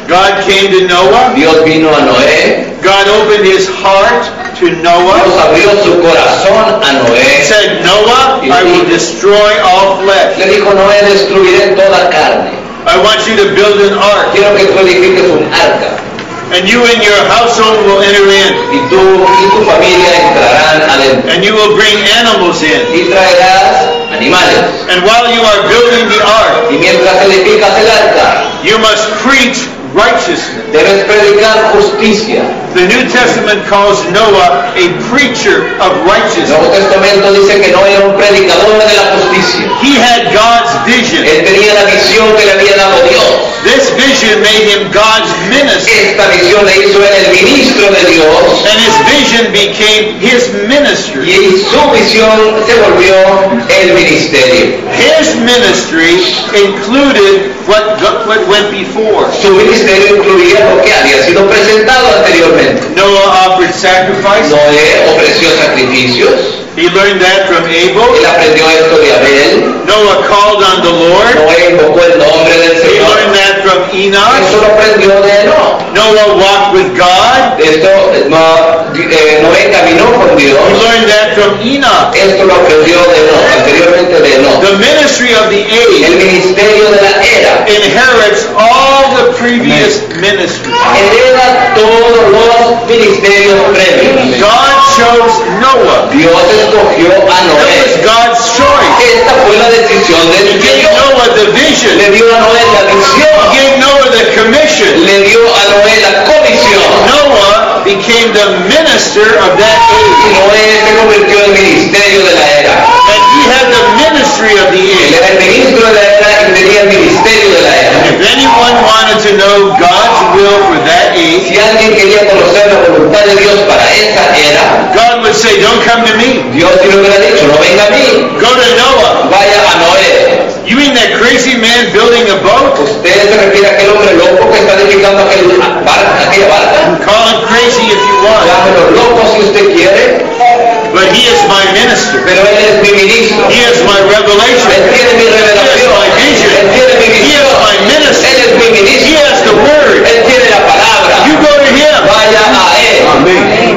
God came to Noah. Dios vino a Noé. God opened his heart to Dios Noah. abrió su corazón a He Noé. said, Noah, I will destroy all flesh. Le dijo, Noé, destruiré toda carne. I want you to build an ark, Quiero que tú edifiques un arca. and you and your household will enter in, Y tú y tu familia entrarán adentro. and you will bring animals in. Y traerás animales. And while you are building the ark, Y mientras edificas el arca, you must preach righteousness. debes predicar justicia. The New Testament calls Noah a preacher of El righteousness. Nuevo Testamento dice que Noé era un predicador de la justicia. He had God's vision. Él tenía la visión que le había dado Dios. This vision made him God's minister, Esta visión le hizo él el ministro de Dios. and his vision became his ministry. Y su visión se volvió el ministerio. His ministry included what, what went before. Su ministerio incluía lo que había sido presentado anteriormente. Noah offered sacrifice. Noé ofreció sacrificios. He learned that from Abel. Él aprendió esto de Abel. Noah called on the Lord. Noé invocó el nombre del He Señor. learned that from Enoch. Eso lo aprendió de Enoch. Noah walked with God. Esto, no, eh, Noé caminó con Dios. He learned that from Enoch. Esto lo aprendió de Enoch, anteriormente de Enoch. The ministry of the El age ministerio de la era inherits all the previous ministries. hereda todos los ministerios previos. God chose Noah. Dios escogió a That was Noé. God's choice. Esta fue la decisión de He gave Dios. Noah the vision. Le dio a Noé la He visión. gave Noah the commission. Le dio a Noé la comisión. Noah became the minister of that Y age. Noé se convirtió en ministerio de la era. And he had the ministry of the Él age. era el ministro de la era y tenía el ministerio de la era. If anyone wanted to know God's will for that age, Si alguien quería conocer la voluntad de Dios para esa era, God would say, don't come to me. Dios sí lo hubiera dicho, no venga a mí, Go to Noah. vaya a Noé. You mean that crazy man building a boat? ¿Usted se refiere a aquel hombre loco que está edificando aquel barca, aquella barca? Call him crazy if you want. Llámelo loco si usted quiere, But he is my minister. pero él es mi ministro. He is my revelation. Él tiene mi He is revelación. my vision. Él tiene mi He visión. is my minister. Él es mi He ministro. has the word. Él tiene la palabra. You go to him. Vaya a él.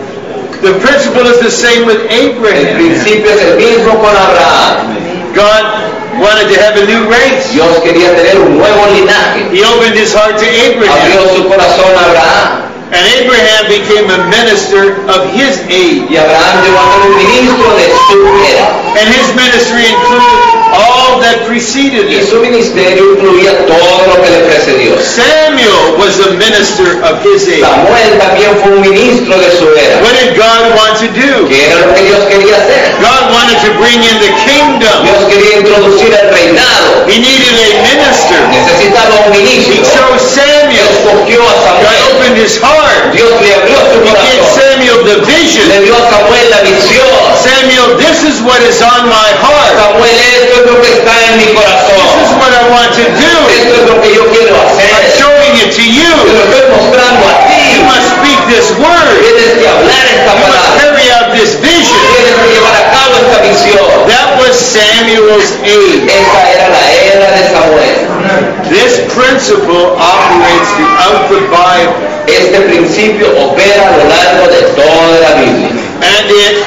The principle is the same with El Abraham. principio es el mismo con Abraham. God wanted to have a new race. Dios quería tener un nuevo linaje. He opened his heart to Abraham. Abrió su corazón a Abraham. And Abraham became a minister of his age. Y Abraham llegó a ser un ministro de su era. And his ministry included all that preceded Y it. su ministerio incluía todo lo que le precedió. Samuel was a minister of his age. Samuel también fue un ministro de su era. What did God want to do? ¿Qué era lo que Dios quería hacer? God wanted to bring in the kingdom. Dios quería introducir el reinado. He needed a minister. Necesitaba un He ministro. chose Samuel. Escogió a God Samuel. opened his heart. Dios le abrió su He gave corazón. Samuel the vision. Le dio a Samuel la visión. Samuel, this is what is on my heart. Samuel, esto es lo que está en mi This is corazón. what I want to do. Esto es lo que yo quiero I'm hacer. showing it to Te you. lo estoy mostrando a You ti. must speak this word. Tienes que hablar esta You must palabra. carry out this vision. Tienes que llevar a cabo esta visión. That was Samuel's age. Esa era la era de Samuel. This principle operates throughout the Bible, Este principio opera a lo largo de toda la Biblia. and it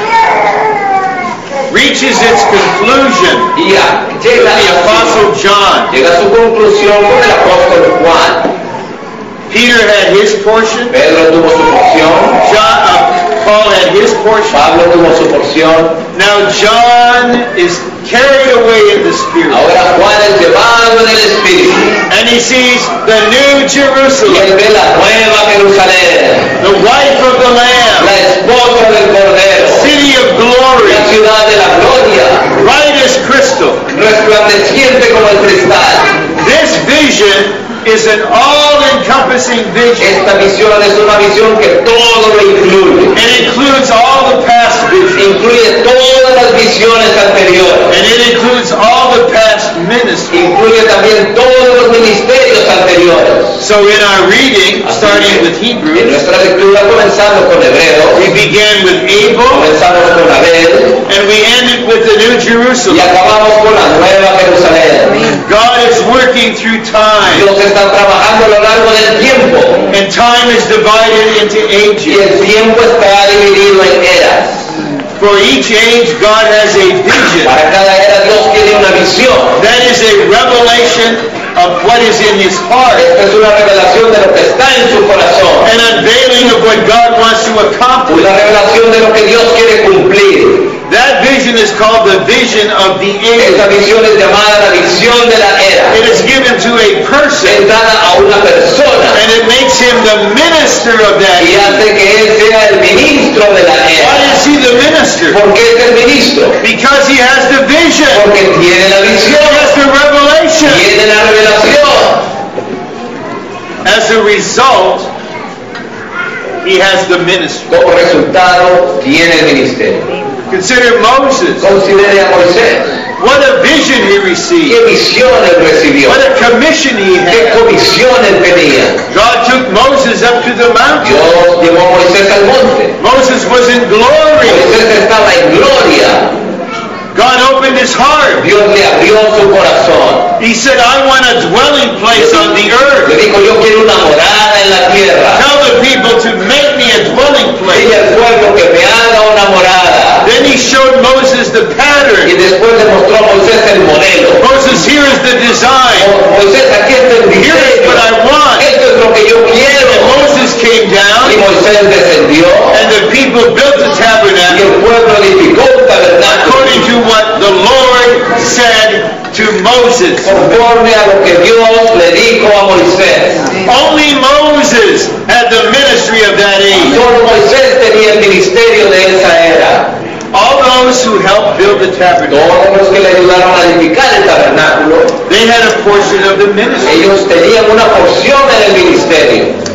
reaches its conclusion Y a- with llega, the a Apostle su, John. llega a su conclusión con el apóstol Juan. Peter had his portion. Pedro tuvo su porción. John, uh, Paul had his portion. Pablo tuvo su porción. Now John is carried away in the Spirit, Ahora Juan es llevado en el Espíritu. and he sees the new Y Jerusalem, él ve la nueva Jerusalén. the wife of the Lamb, La esposa del Cordero. city of glory, La ciudad de la gloria. bright as crystal. Resplandeciente como el cristal. This vision is an all-encompassing vision. Esta visión es una visión que todo lo incluye. It includes all the past visions, Incluye todas las visiones anteriores. and it includes all the past ministries. Incluye también todos los ministerios anteriores. So in our reading, starting with En Hebrews, nuestra lectura, comenzando con Hebreo, we began with Abel, comenzamos con Abel and we ended with the New y Jerusalem. acabamos con la nueva Jerusalén. God is working through time Dios está trabajando a lo largo de del tiempo. And time is divided into Y ages. el tiempo está dividido en eras. For each age, God has a vision. Para cada era Dios tiene una visión. That is a revelation of what is in his heart. Esta es una revelación de lo que está en su corazón. An unveiling of what God wants to accomplish. Una revelación de lo que Dios quiere cumplir. That vision is called the vision of the Esta age. visión es llamada la visión de la era. It is given to a person, Es dada a una persona and it makes him the minister of that y age. hace que él sea el ministro de la Why era. is he the minister? ¿Por qué es el ministro? Because he has the vision. Porque tiene la He visión, has the revelation. tiene la revelación. As a result, he has the ministry. Como resultado, tiene el ministerio. Consider Moses. Considere a Moisés. What a vision he ¿Qué received. visión él recibió? What a commission he ¿Qué had. comisión él tenía? God took Moses up to the mountain. Dios llevó a Moisés al monte. Moses was in glory. Moisés estaba en gloria. God opened his heart. Dios le abrió su corazón. He said, I want a dwelling place on the earth. Le dijo, yo quiero una morada en la tierra. Tell the people to make me a dwelling Dile place. al pueblo que me haga una morada. Then he showed Moses the Y pattern. después le mostró a Moisés el modelo. Moses, here is the design. Mo- Moisés, aquí está el Here is what I diseño. want. Esto es lo que yo And quiero. Moses came Y down, Moisés descendió. and the people built the Y tabernacle el pueblo edificó un tabernáculo. according to what the Lord said to Moses. Conforme a lo que Dios le dijo a Moisés. Only Moses had the ministry of that age. Solo Moisés tenía el ministerio de esa era. All those who helped build the tabernacle, Todos los que le ayudaron a edificar el tabernáculo, they had a portion of the ministry. ellos tenían una porción en el ministerio.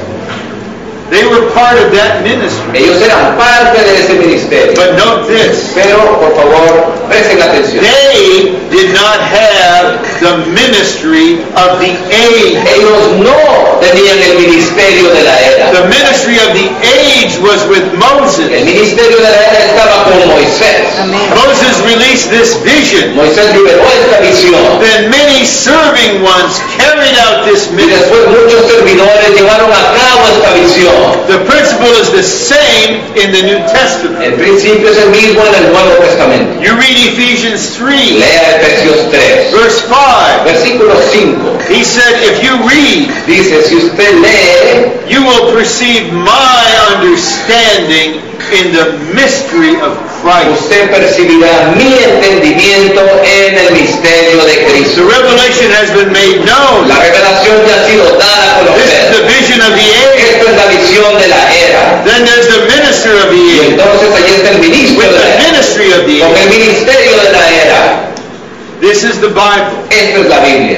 They were part of that ministry. Ellos eran parte de ese ministerio. But note this, Pero, por favor, presten atención. they did not have the ministry of the age. Ellos no tenían el ministerio de la era. The ministry of the age was with El Moses. ministerio de la era estaba con Moisés. Moses released this vision. Moisés liberó esta visión. Then many serving ones carried out this Y ministry. después muchos servidores llevaron a cabo esta visión. The principle is the same in the New Testament. El principio es el mismo en el Nuevo Testamento. You read Ephesians three, Lea Efesios tres, verse five. versículo cinco. He said, if you read, Dice, si usted lee, you will perceive my understanding in the mystery of Christ. usted percibirá mi entendimiento en el misterio de The Cristo. revelation has been made known. La revelación ya ha sido dada a This is conocer. the vision of the age. Esta es la visión de la era. Then there's the minister of the Y age. entonces allí está el ministro With de la the era. ministry of the Con el age. ministerio de la era. This is the Bible. Esta es la Biblia.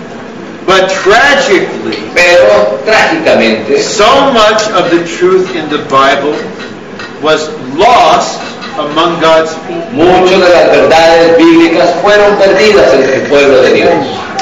But tragically, Pero trágicamente, so much of the truth in the Bible was lost among God's people. muchas de las verdades bíblicas fueron perdidas entre el pueblo de Dios.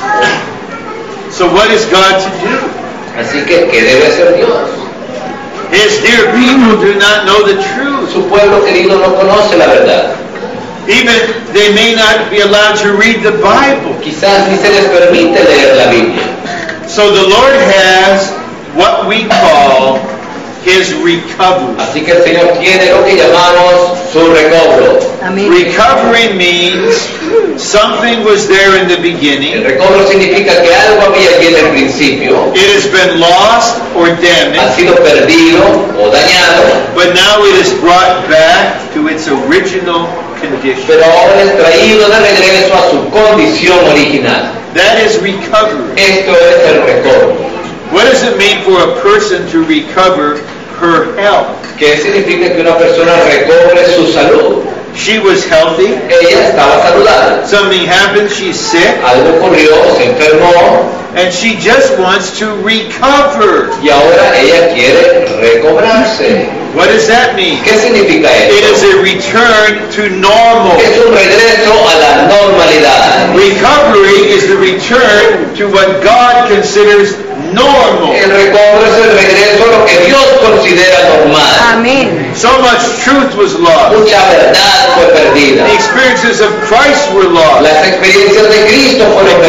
So what is God to do? Así que, ¿qué debe hacer Dios? His dear people do not know the truth. Su pueblo querido no conoce la verdad. Even they may not be allowed to read the Bible. Quizás ni se les permite leer la Biblia. So the Lord has what we call His recovery. Así que el Señor tiene lo que llamamos su recobro. Recovery means something was there in the El beginning. recobro significa que algo había allí en el principio, It has been lost or ha damaged, sido perdido o dañado, but now it is brought back to its original condition. pero ahora es traído de regreso a su condición original. That is recovery. Esto es el recobro. What does it mean for a person to recover her health? ¿Qué significa que una persona recobre su salud? She was healthy. Ella estaba saludable. Something happened. She's sick. Algo ocurrió, se enfermó And she just wants to recover. y ahora ella quiere recobrarse. What does that mean? ¿Qué significa It is esto? a return to normal. Es un regreso a la normalidad. Recovery is the return to what God considers normal. El recobro es el regreso a lo que Dios considera normal. Amén. So much truth was lost. Mucha verdad fue perdida. The experiences of Christ were lost. Las experiencias de Cristo fueron The perdidas. gospel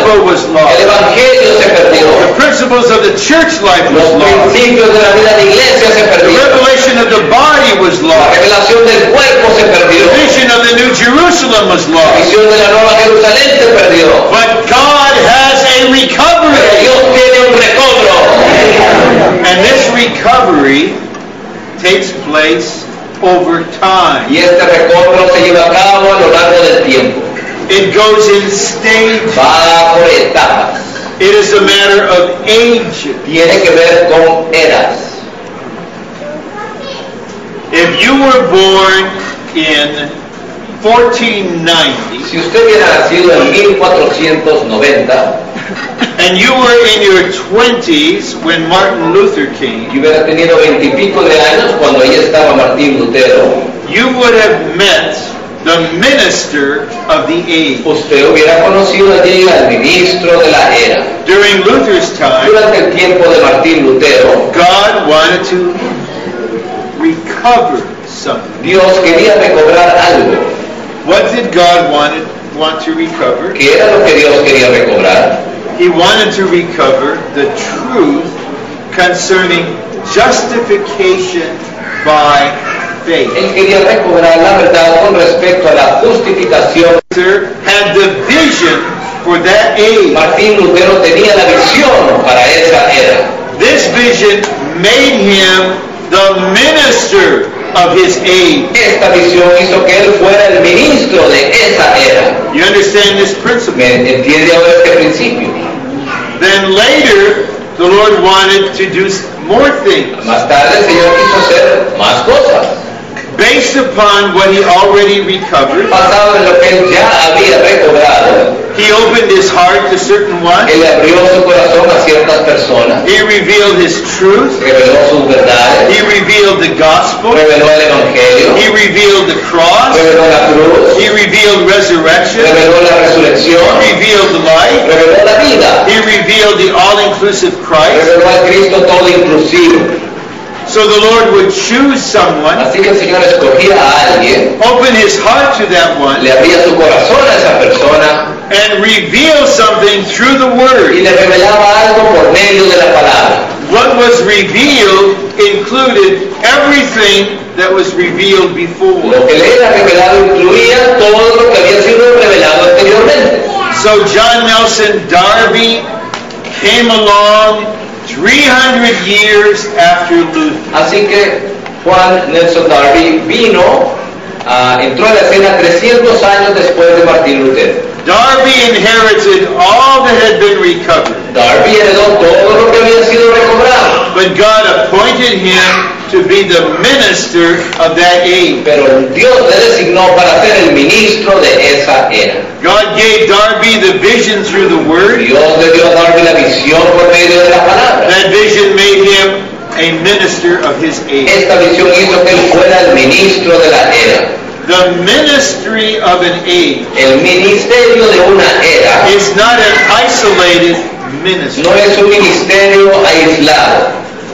gospel was El lost. evangelio se perdió. The principles of the church life was Los lost. principios de la vida de iglesia se The perdieron. revelation of the body was La lost. revelación del cuerpo se perdió. The vision of the New Jerusalem was La lost. visión de la Nueva Jerusalén se perdió. But God has a Pero recovery. Dios tiene un recobro. And this recovery takes place over time. Y este recobro se lleva a cabo a lo largo del tiempo. It goes in stages. Va por etapas. It is a matter of age. Tiene que ver con eras. If you were born in fourteen ninety Si usted hubiera nacido en mil cuatrocientos noventa and you were in your twenties when Martin Luther came, y hubiera tenido veintipico de años cuando ahí estaba Martín Lutero, you would have met the minister of the age. usted hubiera conocido allí al ministro de la era. During Luther's time, Durante el tiempo de Martín Lutero, God wanted to recover something. Dios quería recobrar algo. What did God want, want to recover? ¿Qué era lo que Dios quería recobrar? He wanted to recover the truth concerning justification by faith. Él quería recobrar la verdad con respecto a la justificación. Luther had the vision for that age. Martín Lutero tenía la visión para esa era. This vision made him the minister of his age. Esta visión hizo que él fuera el ministro de esa era. You understand this principle? ¿Me entiende ahora este principio? Then later, the Lord wanted to do more things Más tarde el Señor quiso hacer más cosas. based upon what he already recovered. Basado en lo que él ya había recobrado, He opened his heart to certain ones. él abrió su corazón a ciertas personas, He revealed his truth. reveló sus verdades, He revealed the gospel. reveló el evangelio, He revealed the cross. reveló la cruz, He revealed resurrection. reveló la resurrección, He revealed the life. reveló la vida, He revealed the all-inclusive Christ. reveló al Cristo todo inclusivo. So the Lord would choose someone, Así que el Señor escogía a alguien, open his heart to that one, le abría su corazón a esa persona and reveal something through the y Word. le revelaba algo por medio de la palabra. What was revealed included everything that was revealed before. Lo que le era revelado incluía todo lo que había sido revelado anteriormente. So John Nelson Darby came along three hundred years after Luther. Así que Juan Nelson Darby vino, ah, entró a la escena trescientos años después de Martín Lutero. Darby inherited all that had been recovered, Darby heredó todo lo que había sido recobrado, but God appointed him to be the minister of that age. pero Dios le designó para ser el ministro de esa era. God gave Darby the vision through the Word. Dios le dio a Darby la visión por medio de la palabra. That vision made him a minister of his age. Esta visión hizo que él fuera el ministro de la era. The ministry of an age El ministerio de una era is not an isolated ministry. no es un ministerio aislado,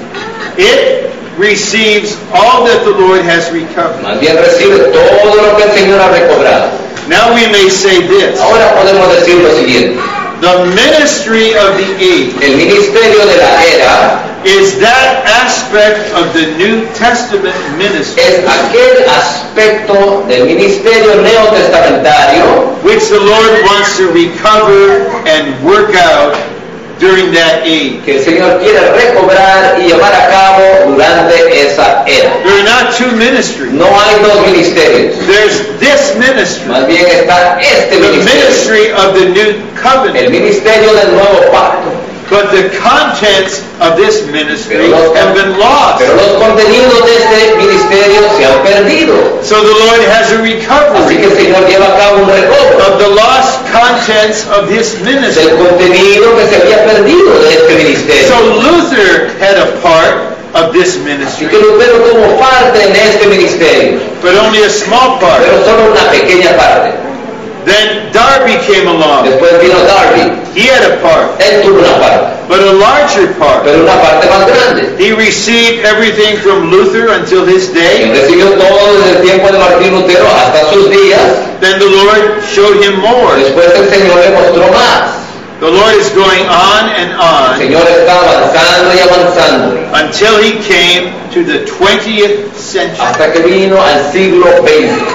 It receives all that the Lord has recovered. más bien recibe todo lo que el Señor ha recobrado. Now we may say this. Ahora podemos decir lo siguiente: The ministry of the age el ministerio de la era is that aspect of the New Testament ministry es aquel aspecto del ministerio neotestamentario which the Lord wants to recover and work out during that age. que el Señor quiere recobrar y llevar a cabo durante esa era. There are not two ministries. No hay dos ministerios, There's this ministry, más bien está este the ministerio, ministry of the New el Covenant. ministerio del nuevo pacto. But the contents of this ministry have been lost. Pero los contenidos de este ministerio se han perdido. So the Lord has a Así recovery que el Señor lleva a cabo un recobro of the lost contents of this ministry. del contenido que se había perdido de este ministerio. So Luther had a part of this Así ministry, que Lutero tuvo parte en este ministerio, but only a small part. pero solo una pequeña parte. Then Darby came along. Después vino Darby, He had a part, él tuvo una parte, but a larger part. pero una parte más grande. He received everything from Luther until his Él day. recibió todo desde el tiempo de Martín Lutero hasta sus días. Then the Lord showed him more. Después el Señor le mostró más. The Lord is going on and El on Señor está avanzando y avanzando until he came to the twentieth century. hasta que vino al siglo veinte.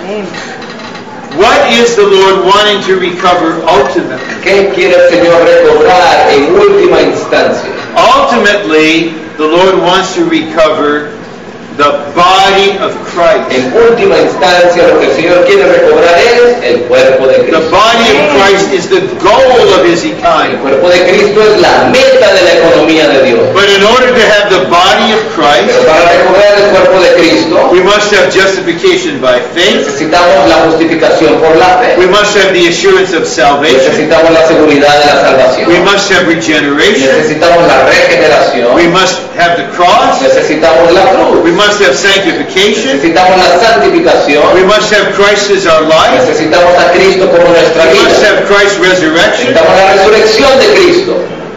What is the Lord wanting to recover ultimately? ¿Qué quiere el Señor recobrar en última instancia? Ultimately, the Lord wants to recover the body of Christ. En última instancia, lo que el Señor quiere recobrar es el cuerpo de The Cristo. body of Christ is the goal of his El economy. cuerpo de Cristo es la meta de la economía de Dios. But in order to have the body of Pero Christ, para recobrar el cuerpo de Cristo, we must have justification by faith. necesitamos la justificación por la fe. We must have the assurance of salvation. Necesitamos la seguridad de la salvación. We must have regeneration. Necesitamos la regeneración. We must have the cross. Necesitamos la cruz. We must have sanctification. Necesitamos la santificación. We must have Christ as our life. Necesitamos a Cristo como nuestra We must vida. have Christ's resurrection. Necesitamos la resurrección de Cristo.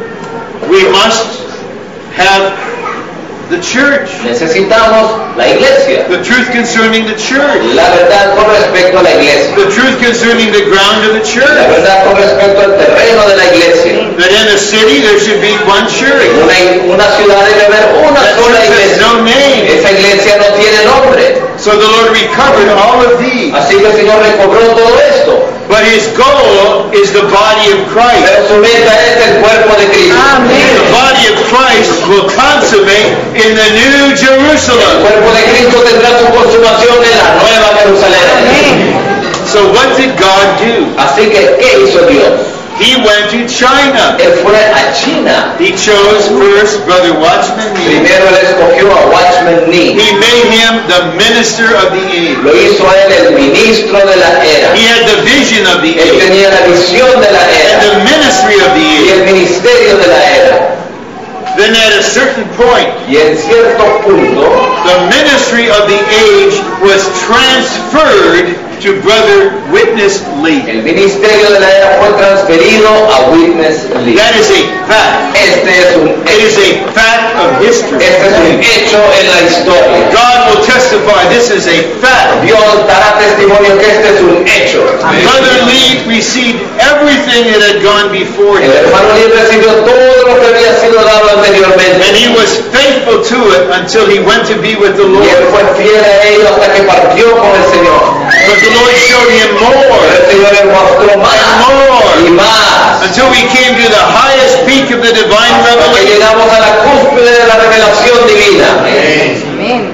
We must have the church. Necesitamos la iglesia. The truth concerning the church. La verdad con respecto a la iglesia. The truth concerning the ground of the La church. verdad con respecto al terreno de la iglesia. That in a city there should be one church. En una, una ciudad debe haber una That sola church has iglesia. no name. Esa iglesia no tiene nombre. So the Lord recovered all of these. Así que el Señor recobró todo esto. But his goal is the body of Christ. Pero su meta es el cuerpo de Cristo. The body of Christ will consummate in the New El Jerusalem. cuerpo de Cristo tendrá su consumación en la nueva Jerusalén. So what did God do? Así que, ¿qué hizo Dios? He went to China. Él fue a China. He chose first Brother Watchman Nee. Primero él escogió a Watchman Nee. He made him the minister of the age. Lo hizo a él el ministro de la era. He had the vision of the Él age tenía la visión de la and era the ministry of the y age. el ministerio de la era. Then at a certain point, Y en cierto punto, the ministry of the age was transferred to Brother Witness Lee. el ministerio de la era fue transferido a Witness Lee. That is a fact. Este es un It is hecho. a fact of history. Este es un hecho en la historia. God will testify this is a fact. Dios dará testimonio que este es un hecho. Brother Lee received everything that had gone before El him, hermano Lee recibió todo lo que había sido dado anteriormente. and he was faithful to it until he went to be with the Y él Lord. fue fiel a ello hasta que partió con el Señor. But the Lord showed him Pero more el Señor le mostró and más y more más. until we came to the highest peak of the divine Hasta que revelation. llegamos a la cúspide de la revelación divina. Amén.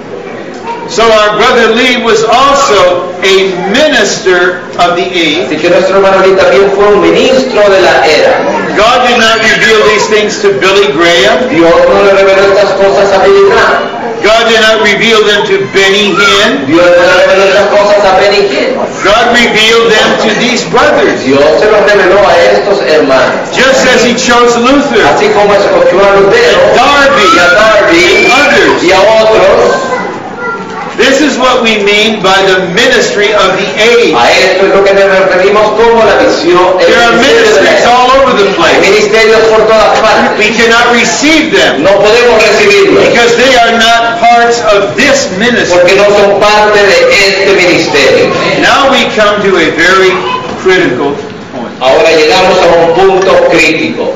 So our brother Lee was also a minister of the age. Así que nuestro hermano Lee también fue un ministro de la era. God did not reveal these things to Billy Graham. Dios no le reveló estas cosas a Billy Graham. God did not reveal them to Benny Hinn. Dios no le reveló estas cosas a Benny Hinn. God revealed them to these brothers. Dios se los reveló a estos hermanos. Just as he chose Luther, Así como escogió a Lutero Darby, y a Darby others. y a otros. This is what we mean by the ministry of the age. A esto es lo que nos referimos como la visión. el There are ministerio de la ministries era. all over the Hay place. ministerios por todas partes. We cannot receive them No podemos recibirlos because they are not parts of this ministry. porque no son parte de este ministerio. Now we come to a very critical point. Ahora llegamos a un punto crítico.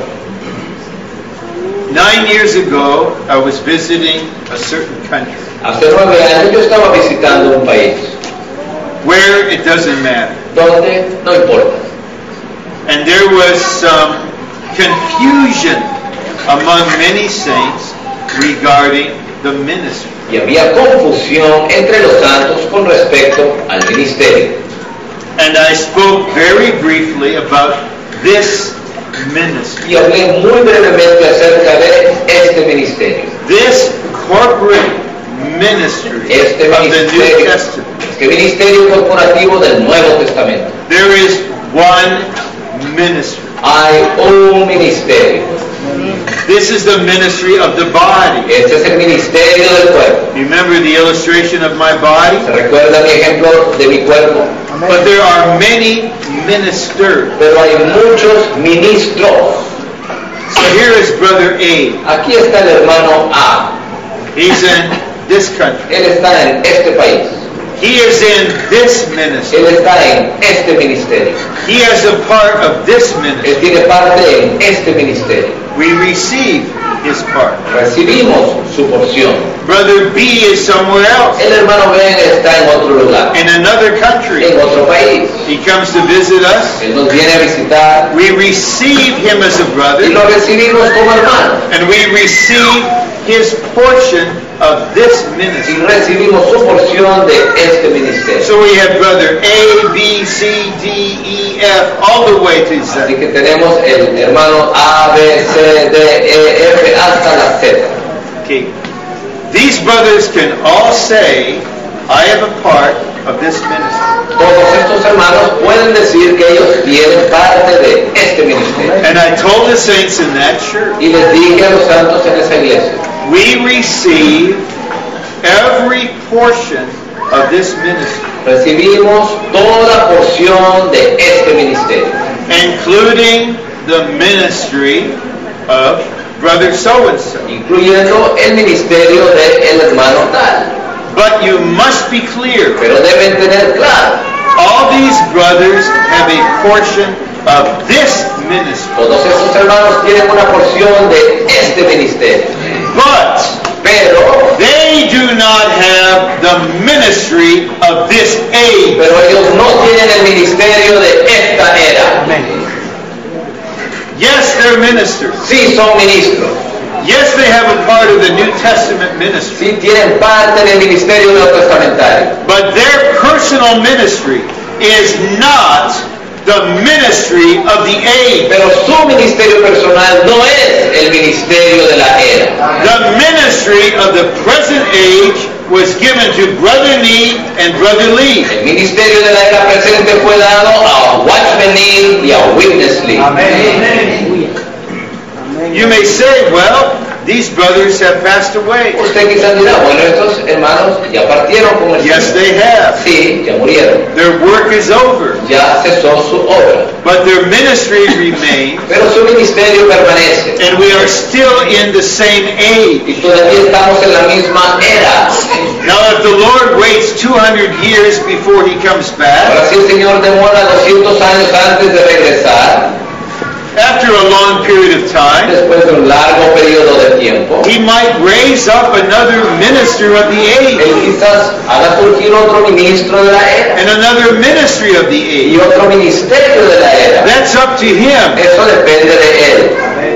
Nine years ago, I was visiting a certain country Hace nueve años yo estaba visitando un país where it doesn't matter. donde no importa. And there was some confusion among many saints regarding the ministry. Y había confusión entre los santos con respecto al ministerio. And I spoke very briefly about this ministry. Y hablé muy brevemente acerca de este ministerio. This corporate ministry Este of the New ministerio, Testament. este ministerio corporativo del Nuevo Testamento. There is one ministry. Hay un ministerio. This is the ministry of the body. Este es el ministerio del cuerpo. Remember the illustration of my body? ¿Se recuerda mi ejemplo de mi cuerpo? But there are many ministers. Pero hay muchos ministros. So here is Brother A. Aquí está el hermano A. He's in this country. Él está en este país. He is in this ministry. Él está en este ministerio. He has a part of this ministry. Él tiene parte en este ministerio. We receive his part. Recibimos su porción. Brother B is somewhere else, El hermano Ben está en otro lugar, in another country. en otro país. He comes to visit us. Él nos viene a visitar We receive him as a y brother, lo recibimos como hermano. and we receive his portion of this Y ministry. recibimos su porción de este ministerio. So we have brother A, B, C, D, E, F, all the way to Así Z. que tenemos el hermano A, B, C, D, E, F hasta la Z. Okay. These brothers can all say, I have a part of this ministry. Todos estos hermanos pueden decir que ellos tienen parte de este ministerio. And I told the saints in that church, Y les dije a los santos en esa iglesia, we receive every portion of this ministry, recibimos toda porción de este ministerio, including the ministry of brother so-and-so. incluyendo el ministerio del hermano tal. But you must be clear, Pero deben tener claro, all these brothers have a portion of this ministry. todos estos hermanos tienen una porción de este ministerio. But Pero, they do not have the ministry of this age. pero ellos no tienen el ministerio de esta era. Yes, they're ministers. Sí son ministros, Yes, they have a part of the New Testament ministry. sí tienen parte del ministerio neotestamentario. But their personal ministry is not the ministry of the age. Pero su ministerio personal no es el ministerio de la era. The ministry of the present age was given to Brother Nee and Brother Lee. El ministerio de la era presente fue dado a Watchman Nee y a Witness Lee. You may say, well, these brothers have passed away. Usted quizás dirá, bueno, estos hermanos ya partieron con el Yes, Señor. they have. Sí, ya murieron. Their work is over. Ya cesó su obra. But their ministry remains, Pero su ministerio permanece. and we are still in the same age. Y todavía estamos en la misma era. Now, if the Lord waits two hundred years before He comes back, Ahora si el Señor demora doscientos años antes de regresar, after a long period of time, después de un largo periodo de tiempo, He might raise up another minister of the age, Él quizás haga surgir otro ministro de la era and another ministry of the y age. otro ministerio de la era. That's up to Him. Eso depende de Él.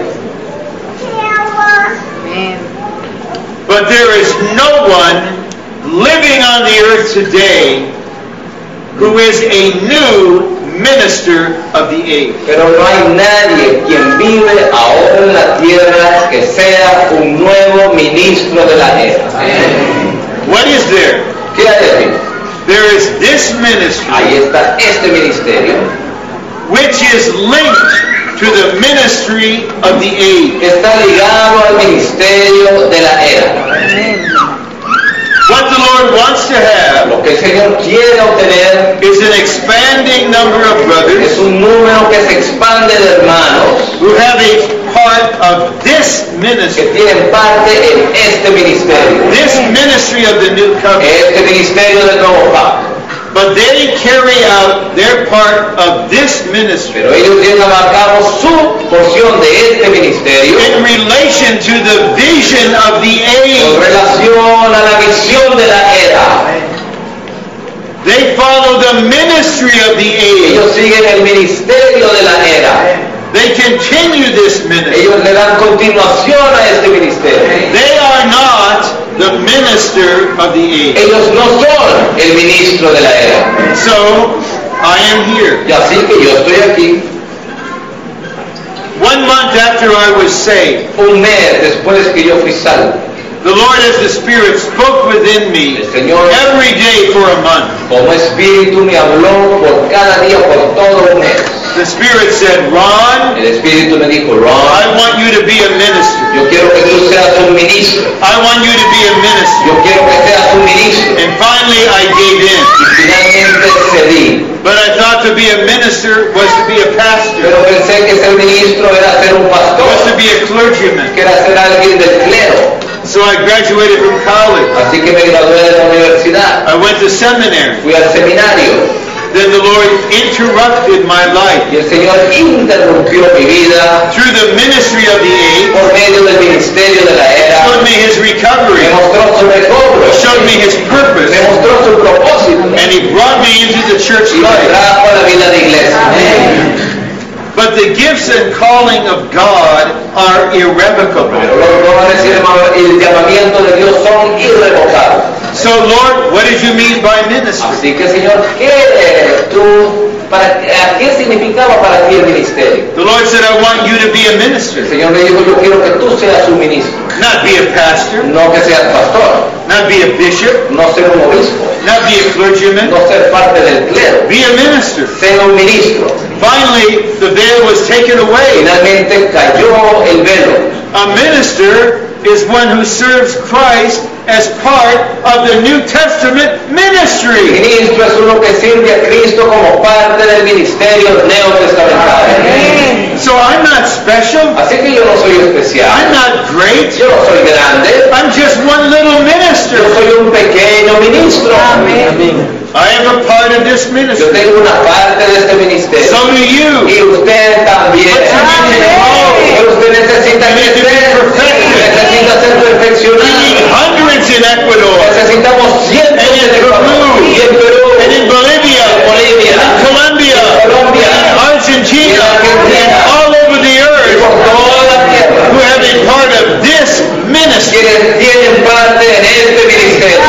But there is no one living on the earth today who is a new minister of the age. Pero no hay nadie quien vive ahora en la tierra que sea un nuevo ministro de la era. What is there? ¿Qué hay aquí? There is this ministry, Ahí está este ministerio which is linked to the ministry of the age. que está ligado al ministerio de la era. What the Lord wants to have Lo que el Señor quiere obtener is an expanding number of es brothers un número que se expande de hermanos who have a part of this que ministry, tienen parte en este ministerio, this ministry of the new covenant. este ministerio del nuevo pacto. But they carry out their part of this ministry Pero ellos llevan a cabo su porción de este ministerio in relation to the vision of the con age. relación a la visión de la era. They follow the ministry of the age. Ellos siguen el ministerio de la era. They continue this ministry. Ellos le dan continuación a este ministerio. They are not the minister of the age. Ellos no son el ministro de la era. So, I am here. Y así que yo estoy aquí. One month after I was saved, Un mes después que yo fui salvo, the Lord as the Spirit spoke within me el Señor every day for a month. como espíritu me habló por cada día, por todo un mes. The Spirit said, Ron, El espíritu me dijo, I Ron, want you to be a minister. yo quiero que tú seas un ministro. I want you to be a minister. Yo quiero que seas un ministro. And finally I gave in. Y finalmente cedí. But I thought to be a minister was to be a pastor, Pero pensé que ser ministro era ser un pastor, was to be a clergyman. que era ser alguien del clero. So I graduated from college. Así que me gradué de la universidad. I went to seminary. Fui al seminario. Then the Lord interrupted my life Y el Señor interrumpió mi vida through the ministry of the age. por medio del ministerio de la era. Showed me His recovery. Me mostró su recobro. Showed me His purpose. Me mostró su propósito. And He brought me into the church Y me life. trajo a la vida de iglesia. But the gifts and calling of God are irrevocable. Pero los dones y el llamamiento de Dios son irrevocables. So Lord, what did you mean by ministry? Así que Señor, ¿qué eres tú? Para, ¿qué significaba para ti el ministerio? The Lord said, I want you to be a El minister. Señor me dijo, yo quiero que tú seas un ministro. Not be a pastor, No que seas pastor, not be a bishop, no ser un obispo, not be a clergyman. no ser parte del clero. Be a minister. Ser un ministro. Finally, the veil was taken away. Finalmente cayó el velo. A minister is one who serves Christ as part of the New Testament ministry. Ministro es uno que sirve a Cristo como parte del ministerio neotestamentario. So I'm not special. Así que yo no soy I'm especial. not great. Yo no soy grande. I'm just one little minister. Yo soy un pequeño ministro. I am a part of this Yo ministry. tengo una parte de este ministerio. So do you. Y usted también. Pero usted necesita crecer. Necesita ser We need perfeccionado. hundreds in Ecuador, Necesitamos cientos and in de Peru, y en Perú, and in Bolivia, Bolivia, in Colombia, Colombia, in Argentina, and all over the y earth por toda la tierra. who have been part of this ministry. Quienes tienen parte en este ministerio.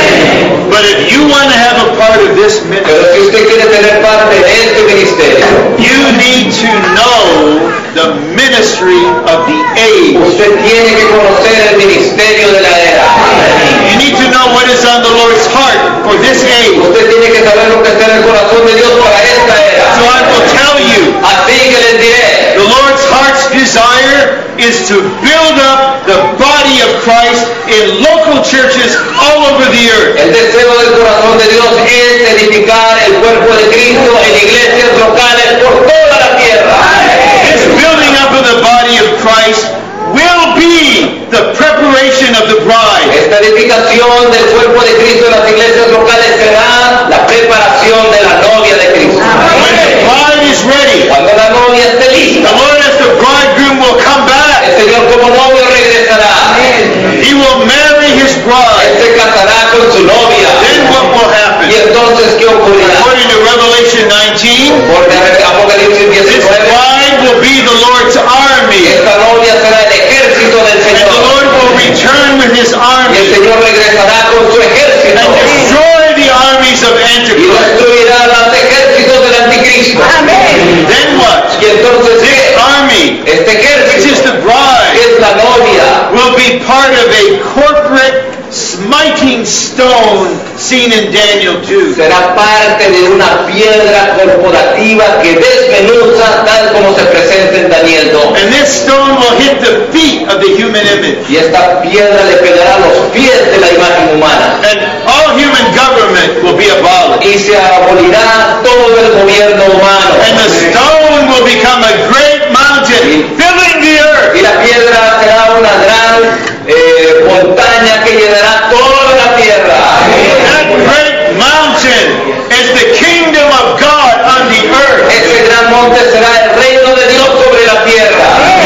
But if you want to have a part of this ministry, Pero si usted quiere tener parte en este ministerio, you need to know the ministry of the age. usted tiene que conocer el ministerio de la era. You need to know what is on the Lord's heart for this age. Usted tiene que saber lo que está en el corazón de Dios para esta So era. I will tell you, Así que les diré, the Lord's heart's desire is to build up the body of Christ in local churches all over the earth. el deseo del corazón de Dios es edificar el cuerpo de Cristo en iglesias locales por toda la tierra. This building up of the body of Christ will be the preparation of the bride. Esta edificación del cuerpo de Cristo en las iglesias locales será la preparación de la novia de Cristo. When the bride is ready, Cuando la novia esté the lista, Lord as the bridegroom will come back. el Señor como novio regresará. He will marry his Él bride. se casará con su novia. Then what will happen? Y entonces, ¿qué ocurrirá? According to Revelation nineteen, Porque Apocalipsis this diecinueve, bride will be the Lord's army. esta novia será el ejército del And the Señor. Lord will return with his Y el army Señor regresará con su ejército. and destroy the armies of Y Antichrist. destruirá los ejércitos del anticristo. Then what? Y entonces, This ¿qué? army, Este which ejército is the bride, es la novia. will be part of a corporate smiting stone seen in Daniel two. Será parte de una piedra corporativa que desmenuza tal como se presenta en Daniel dos. And this stone will hit the feet of the human image. Y esta piedra le pegará a los pies de la imagen humana. And all human government will be abolished. Y se abolirá todo el gobierno humano. And the stone will become a great mountain filling the earth. Y la piedra será una gran eh, montaña que llenará toda la tierra. That great mountain is the kingdom of God on the earth. Ese gran monte será el reino de Dios sobre la tierra.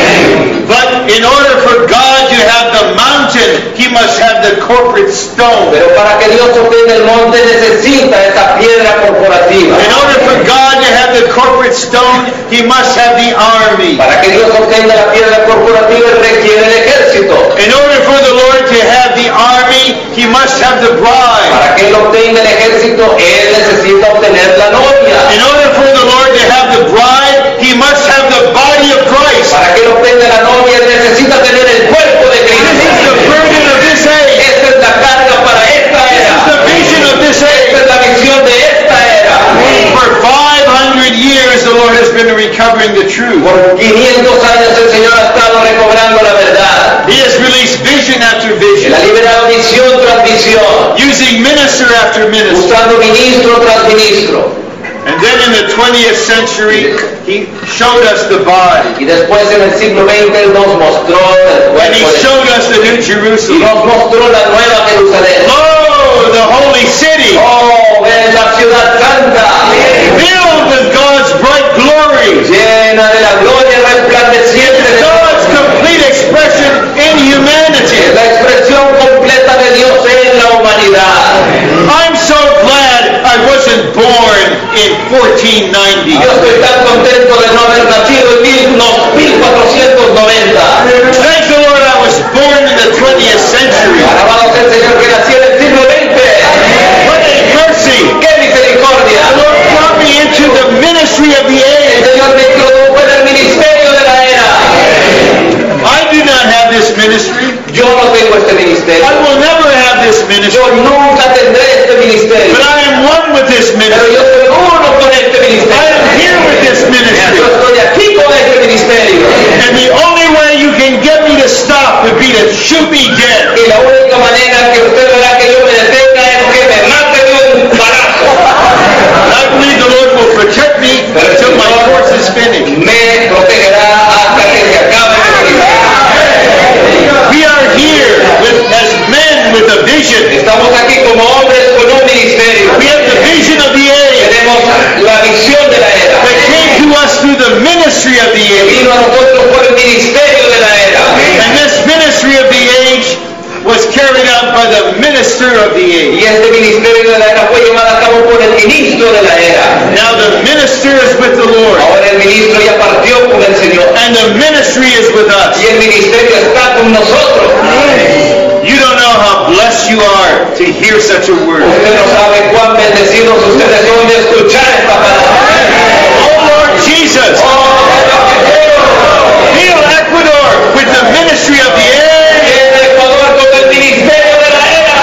But in order for God to have the mountain, He must have the corporate stone. Pero para que Dios obtenga el monte necesita esa piedra corporativa. In order for God to have the corporate stone, He must have the army. Para que Dios obtenga la piedra corporativa requiere el ejército. In order for the Lord to have the army, He must have the bride. Para que Él obtenga el ejército, Él necesita obtener la novia. In order for the Lord to have the bride, He must have the body of Christ. Para que Él obtenga la novia, Él necesita tener el cuerpo de This is Cristo. the burden of this age. Esta es la carga para esta This is the era. vision of this Esta age. es la visión de esta era. For five hundred years, the Lord has been recovering the truth. Por quinientos años el Señor ha estado recobrando la verdad. He has released vision after Él vision, ha liberado visión tras visión, using minister after minister. usando ministro tras ministro. And And then in the twentieth century, he showed us the body. Y después en el siglo veinte Él nos mostró el And he cuerpo de showed us the New y Jerusalem. nos mostró la nueva Jerusalén. Oh, the holy city, Oh, ven la ciudad santa, filled with God's bright glory. llena de la gloria resplandeciente de Dios. God's complete expression in Es humanity. la expresión completa de Dios en la humanidad. I'm so glad I wasn't born in fourteen ninety. Yo estoy tan contento de no haber nacido en mil- no, mil cuatrocientos noventa. Thank the Lord I was born in the twentieth century. Alabado sea el Señor que nació en el siglo veinte. What a mercy! ¡Qué misericordia! The Lord brought me into the ministry of the El age. Señor me introdujo en el ministerio de la era. I do not have this ministry. Yo no tengo este ministerio. I will never have this ministry. Yo nunca tendré este ministerio. But I am one with this Pero ministry. yo soy uno con este I ministerio. am here with this Yo ministry. estoy aquí con este ministerio. And the only way you can get me to stop would be to shoot me dead. Y la única manera que usted verá que yo me detenga es que me mate de un balazo. I believe the Lord will protect me until my course is finished. Me protegerá hasta que se acabe el ministerio. We are here with, as men with a vision. Estamos aquí como hombres con un ministerio. We have the vision of the age Tenemos la visión de la era. that came to us through the ministry of the Que age. vino a nosotros por el ministerio de la era. And this ministry of the age was carried out by the minister of the age. Y este ministerio de la era fue llevado a cabo por el ministro de la era. Now the minister is with the Lord, Ahora el ministro ya partió con el Señor. and the ministry is with us. Y el ministerio está con nosotros. You don't know how blessed you are to hear such a word. Usted no sabe cuán bendecidos ustedes son de escuchar esta palabra. Oh Lord Jesus, heal Ecuador with the ministry of the age. En Ecuador con el ministerio de la era.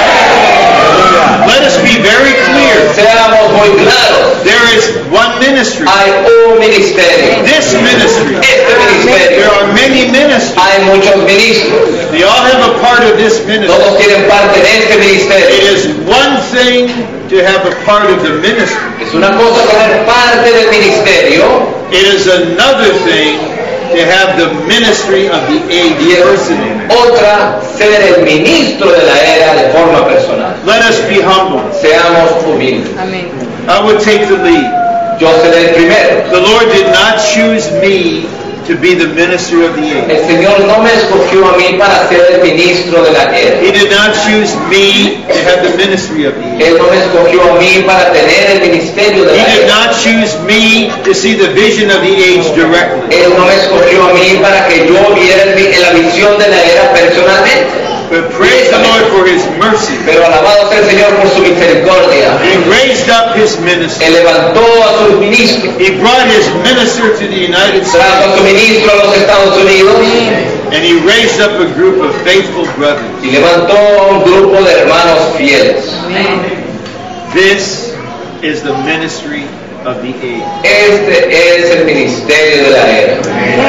Let us be very clear. Seamos muy claros. There is one ministry. Hay un ministerio. This ministry. Este There ministerio. are many ministries. Hay muchos ministros. They all have a part of this ministry. Todos tienen parte de este It ministerio. is one thing to have a part of the ministry. Es una cosa tener parte del ministerio. It is another thing to have the ministry of the age personally. Otra, ser el ministro de la era de forma personal. Let us be humble. Seamos humildes. Amén. I would take the lead. Yo seré el primero. The Lord did not choose me to be the minister of the age. El Señor no me escogió a mí para ser el ministro de la era. He did not choose me to have the ministry of the age. Él no me escogió a mí para tener el ministerio de He la did era. not choose me to see the vision of the age directly. Él no me escogió a mí para que yo viera el vi- la visión de la era personalmente. But praise the Lord for His mercy. Pero alabado sea el Señor por su misericordia. He raised up His minister. Él levantó a sus ministros. He brought His minister to the United Trajo a su States. ministro a los Estados Unidos. And He raised up a group of faithful brothers. Y levantó a un grupo de hermanos fieles. Amén. This is the ministry of the age. Este es el ministerio de la era.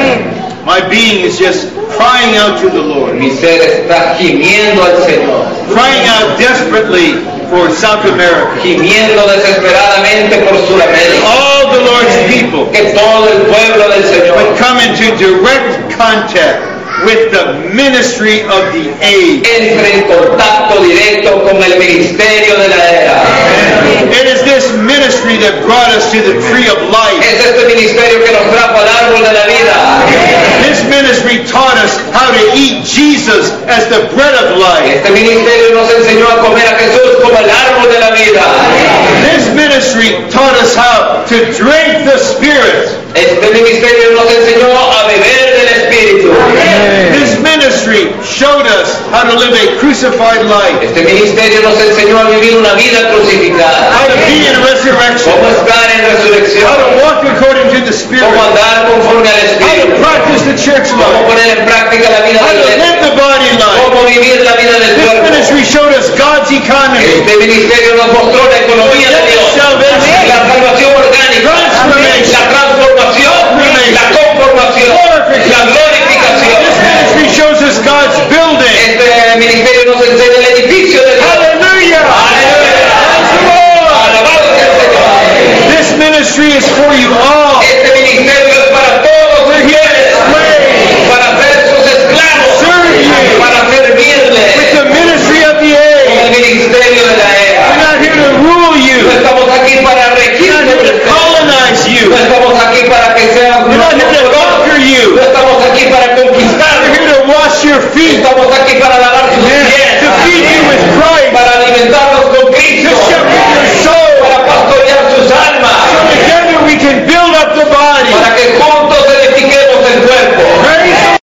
My being is just crying out to the Lord, Mi ser está gimiendo al Señor, crying out desperately for South America. gimiendo desesperadamente por Sudamérica. All the Lord's people Que todo el pueblo del would Señor come into direct contact with the ministry of the age. entre en contacto directo con el ministerio de la era. It is this ministry that brought us to the tree of life. Es este ministerio que nos trajo al árbol de la vida. This ministry taught us how to eat Jesus as the bread of life. Este ministerio nos enseñó a comer a Jesús como el árbol de la vida. This ministry taught us how to drink the Spirit. Este ministerio nos enseñó a beber del Espíritu. This ministry showed us how to live a crucified life, Este ministerio nos enseñó a vivir una vida crucificada. how to be in resurrection, Cómo estar en how resurrección. to walk according to the Spirit, Cómo how andar conforme al to Espíritu. practice the church Cómo life, poner en práctica la vida how de to la live iglesia. the body life. Cómo vivir la vida del This cuerpo. ministry showed us God's economy, Este ministerio nos mostró la economía de Dios. salvation, La salvación orgánica. Transformation. La transformación. La conformación. La glorificación. This ministry shows us God's building. Este ministerio nos enseña el edificio de Dios. Hallelujah! Aleluya. Praise the Lord! Alabado sea el Señor. This you. No estamos aquí para que sean We're not here to conquer No you. estamos aquí para We're conquistarnos. here to wash your feet. Estamos aquí para lavar sus To pies. feed you with Christ. Para alimentar